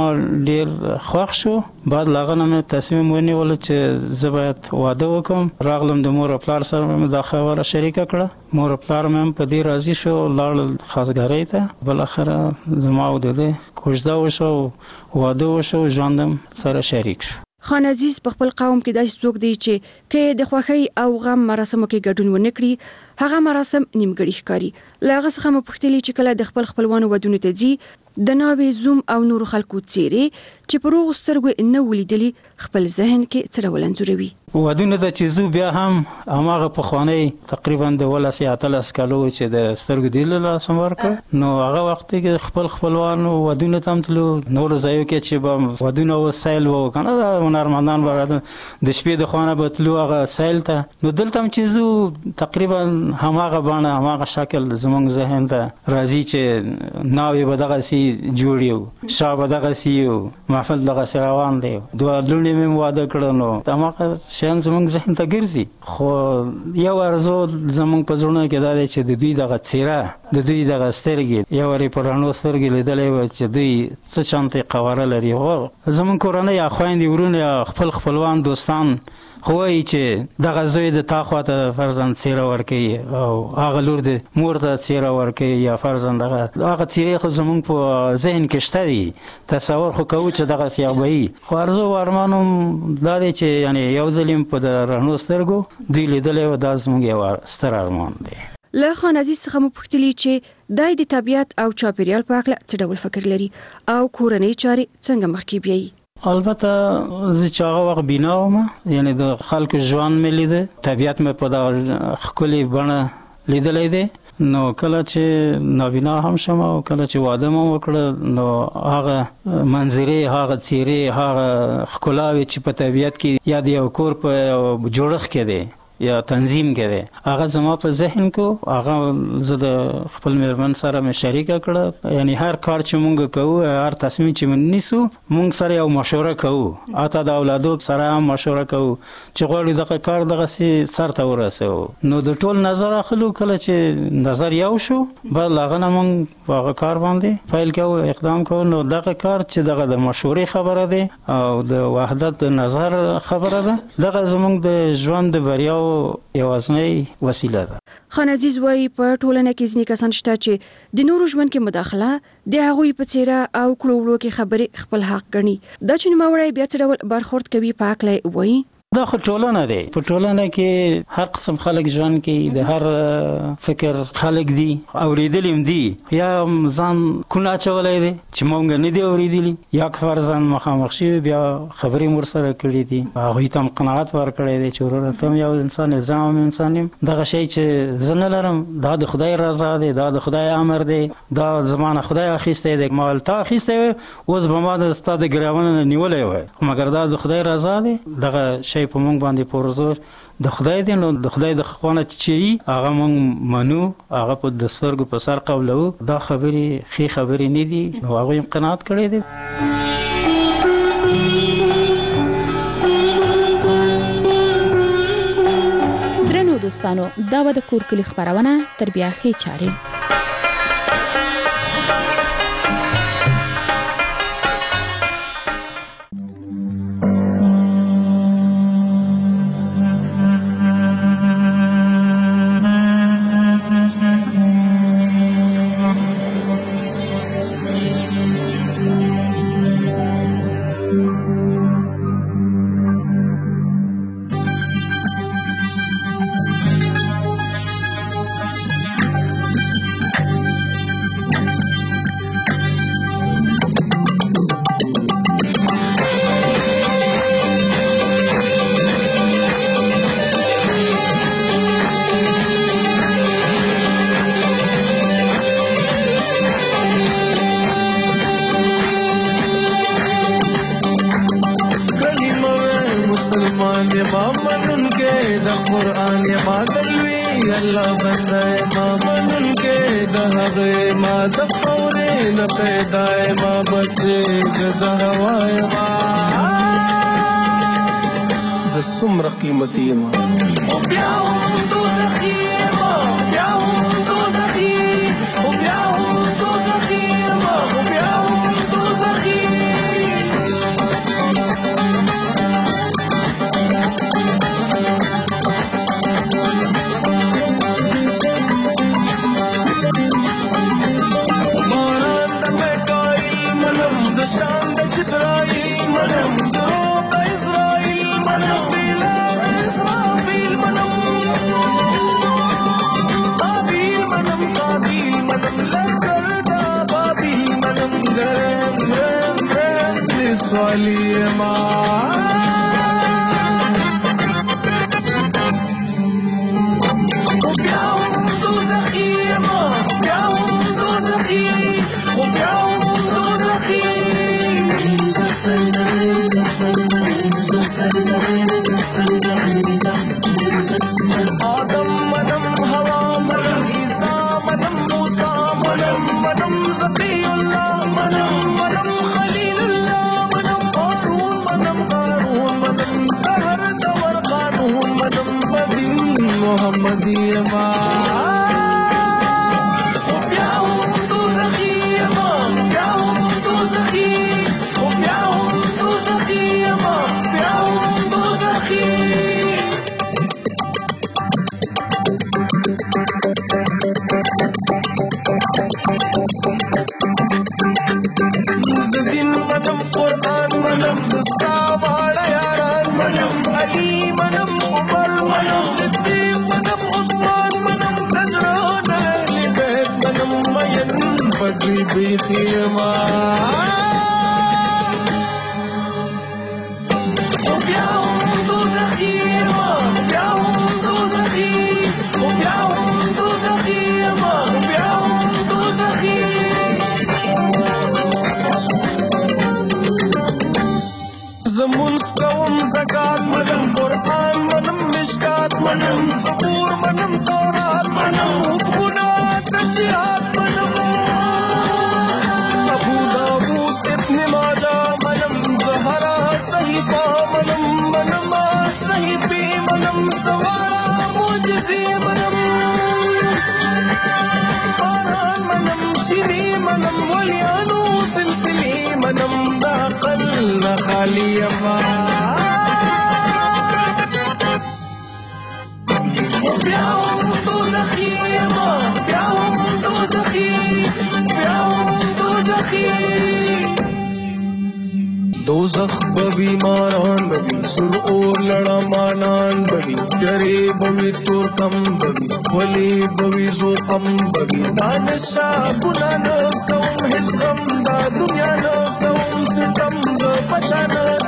ډېر خوښ شو. بعد له هغه نه مې تصمیم ونیول چې زه باید واده وکړم. راغلم د مور او پلار سره مې دا خبره شریکه کړه. مور او پلار مې هم په دې راضي شو، لاړل خاصګرۍ ته. بالاخره زما او د ده کوژده وشو، واده وشو، ژوند هم سره شریک شو. خان عزیز په خپل قوم کې داسې څوک دی چې که د خوښۍ او غم مراسمو کې ګډون ونه کړي، هغه مراسم نیمګړي ښکاري. له هغه څخه مې پوښتلې چې کله د خپل خپلوانو ودونو ته ځي، د ناوې، زوم او نورو خلکو څیرې چې په روغو سترګو نه ولیدلي خپل ذهن کې څه ډول انځوروي. ودونه ته چې ځو بیا هم هماغه پخوانی تقریبا د ولس یا اتلس کالو چې د سترګو دید له لاسه ورکړ، نو هغه وخت کې خپل خپلوانو ودونه ته هم تلو. نورو ځایو کې چې به ودونه وسایل و کنه د هنرمندان به د شپې د خوانه به تلو هغه سایل ته. نو دلته هم چې ځو تقریبا هماغه بڼه هماغه شکل زموږ ذهن ته راځي چې ناوې به دغسې جوړ یو، شا به دغسې یو، محفل دغسې روان دی، دوه لوڼې مې واده کړه. نو هماغه شیان زموږ ذهن ته ګرځي. خو یو ارزو زموږ په زړونو کې دا دی چې د دوی دغه څېره، د دوی دغه سترګې، یو وارې په رڼو سترګې لیدلی وه چې دوی څه شانتې قواره لري. زموږ کورنۍ یا خویندې ورونه یا خپل خپلوان دوستان خو وایي چې دغه زوی د تا خواته فرزند څېره ورکوي او هغه لور د مور ته څېره ورکوي یا فرزند هغه هغه څېرې خو زموږ په ذهن کې شته دي. تصور خو کوو چې دغسې به وي. خو ارزو او ارمان هم دا دی چې یعنې یو ځل یم په د رڼو سترګو دوی لیدلی و. دا زموږ یو ستر ارمان دی. له خان عزیز څخه مو پوښتلي چې دی د طبیعت او چاپیریال په هکله څه ډول فکر لري او کورنۍ چارې څنګه مخکې بیایي. البته زه چې هغه وخت بینا وم، یعنې د خلکو ژوند مې لیده، طبیعت مې په دغه ښکلې بڼه لیدلی دی. نو کله چې نابینا هم شم او کله چې واده مو وکړه، نو هغه منظرې، هغه څېرې، هغه ښکلاوې چې په طبیعت کې یا د یو کور په جوړښت کې دی، یا تنظیم کې هغه زما په ذهن کې هغه زه د خپل میرمن سره مې شریک کړه، یعنی هر کار چې مونږ کوو، هر تصمیم چې مونږ نیسو، مونږ سره یو مشوره کوو، اته د اولادو سره هم مشوره کوو چې غواړو دغه کار دغه سي سر ته ورسو. نو د ټول نظر اخلو، کله چې نظر یو شو بل هغه نه مونږ هغه کار باندې پیل کوو، اقدام کوو. نو دغه کار چې دغه د مشورې خبره ده او د وحدت د نظر خبره ده، دغه زمونږ د ژوند د بریاو یوازینۍ وسیله ده. خان عزیز وایي په ټولنه کې ځینې کسان شته چې د نورو ژوند کې مداخله د هغوی په څیره او کړو وړو کې خبرې خپل حق ګڼي. دا چې نوموړی بیا څه ډول برخورد کوي په هکله وایي دا خو ټولنه دی. په ټولنه کې هر قسم خلک ژوند کوي، د هر فکر خلک دي، اوریدلی هم دي، یا ځان کونه اچولی دی چې مونږ نه دی اوریدلی، یا فرضاً مخامخ شوي بیا خبرې مور سره کړي دي، هغوی ته هم قناعت ورکړی دی چې وروره ته هم یو انسان یې، زه هم انسان یم، دغه شی چې زه نه لرم دا د خدای رضا دی، دا د خدای امر دی، دا زما نه خدای اخیستی دی، ما تا اخیستی وی اوس به ما ستا د ګریوانه نه نیولی وی، مګر دا د خدای رضا دی. دغه شی په مونږ باندې پورزور د خدای دی، نو د خدای د خوانه چې هغه مونږ منو، هغه په د سترګو په سر قبلو. دا خبرې ښې خبرې نه دي، نو هغوی هم قناعت کړی دی. درنو دوستانو، دا و د کور کلي خپرونه تر بیا ښې چارې. سمره قیمتي ما او بیا هم دوزخي ما بیا هم دوزخي او بیا هم دوزخي ما او بیا هم دوزخي باران د مکایل منم ز شان د جبرائیل منم زروب د اسرائیل منم إسرافيل منم قابيل منم قابيل منم لكر دا بابيل منم غرم غرم غرم لسوالي ما وبياهم دوزخي ما وبياهم دوزخي وبياهم دوزخي آدم منم هوا منم عیسا منم موسا منم منم زفی اللہ منم منم خلیل اللہ منم قارون منم قارون منم دهر دور قانون منم بدین محمدی ما وبياهم دوزخي ما وبياهم دوزخي وبياهم دوزخي ما وبياهم دوزخي دین منم قرآن منم دستا واړه یاران منم علي منم عمر منم صدیق منم عثمان منم تجربه اهل بیت منم مین بدوی بیخی ما وبياهم دوزخي ما وبياهم دوزخي وبياهم دوزخي ما وبياهم دوزخي زمون نماز کوم زکات منم قرآن منم مشکات منم زبور منم تورات منم حکمونه د جهاد منم ابو داود ابن ماجه منم زهرا صحیفه منم منم صحیفه منم سوارا معجزې منم باران منم شینې منم ولیانو سلسلې منم دا عقل نه خالي یما بیا هم دوزخي یما بیا هم دوزخي بیا هم دوزخي دوزخ بوی ماران بوی سر اور لڑا مانان بوی جرے بوی تورکم بوی ولی بوی زوقم بوی دانشا گناہ نہ کوم حس غم دا دنیا نہ کوم ستم ز بچا نہ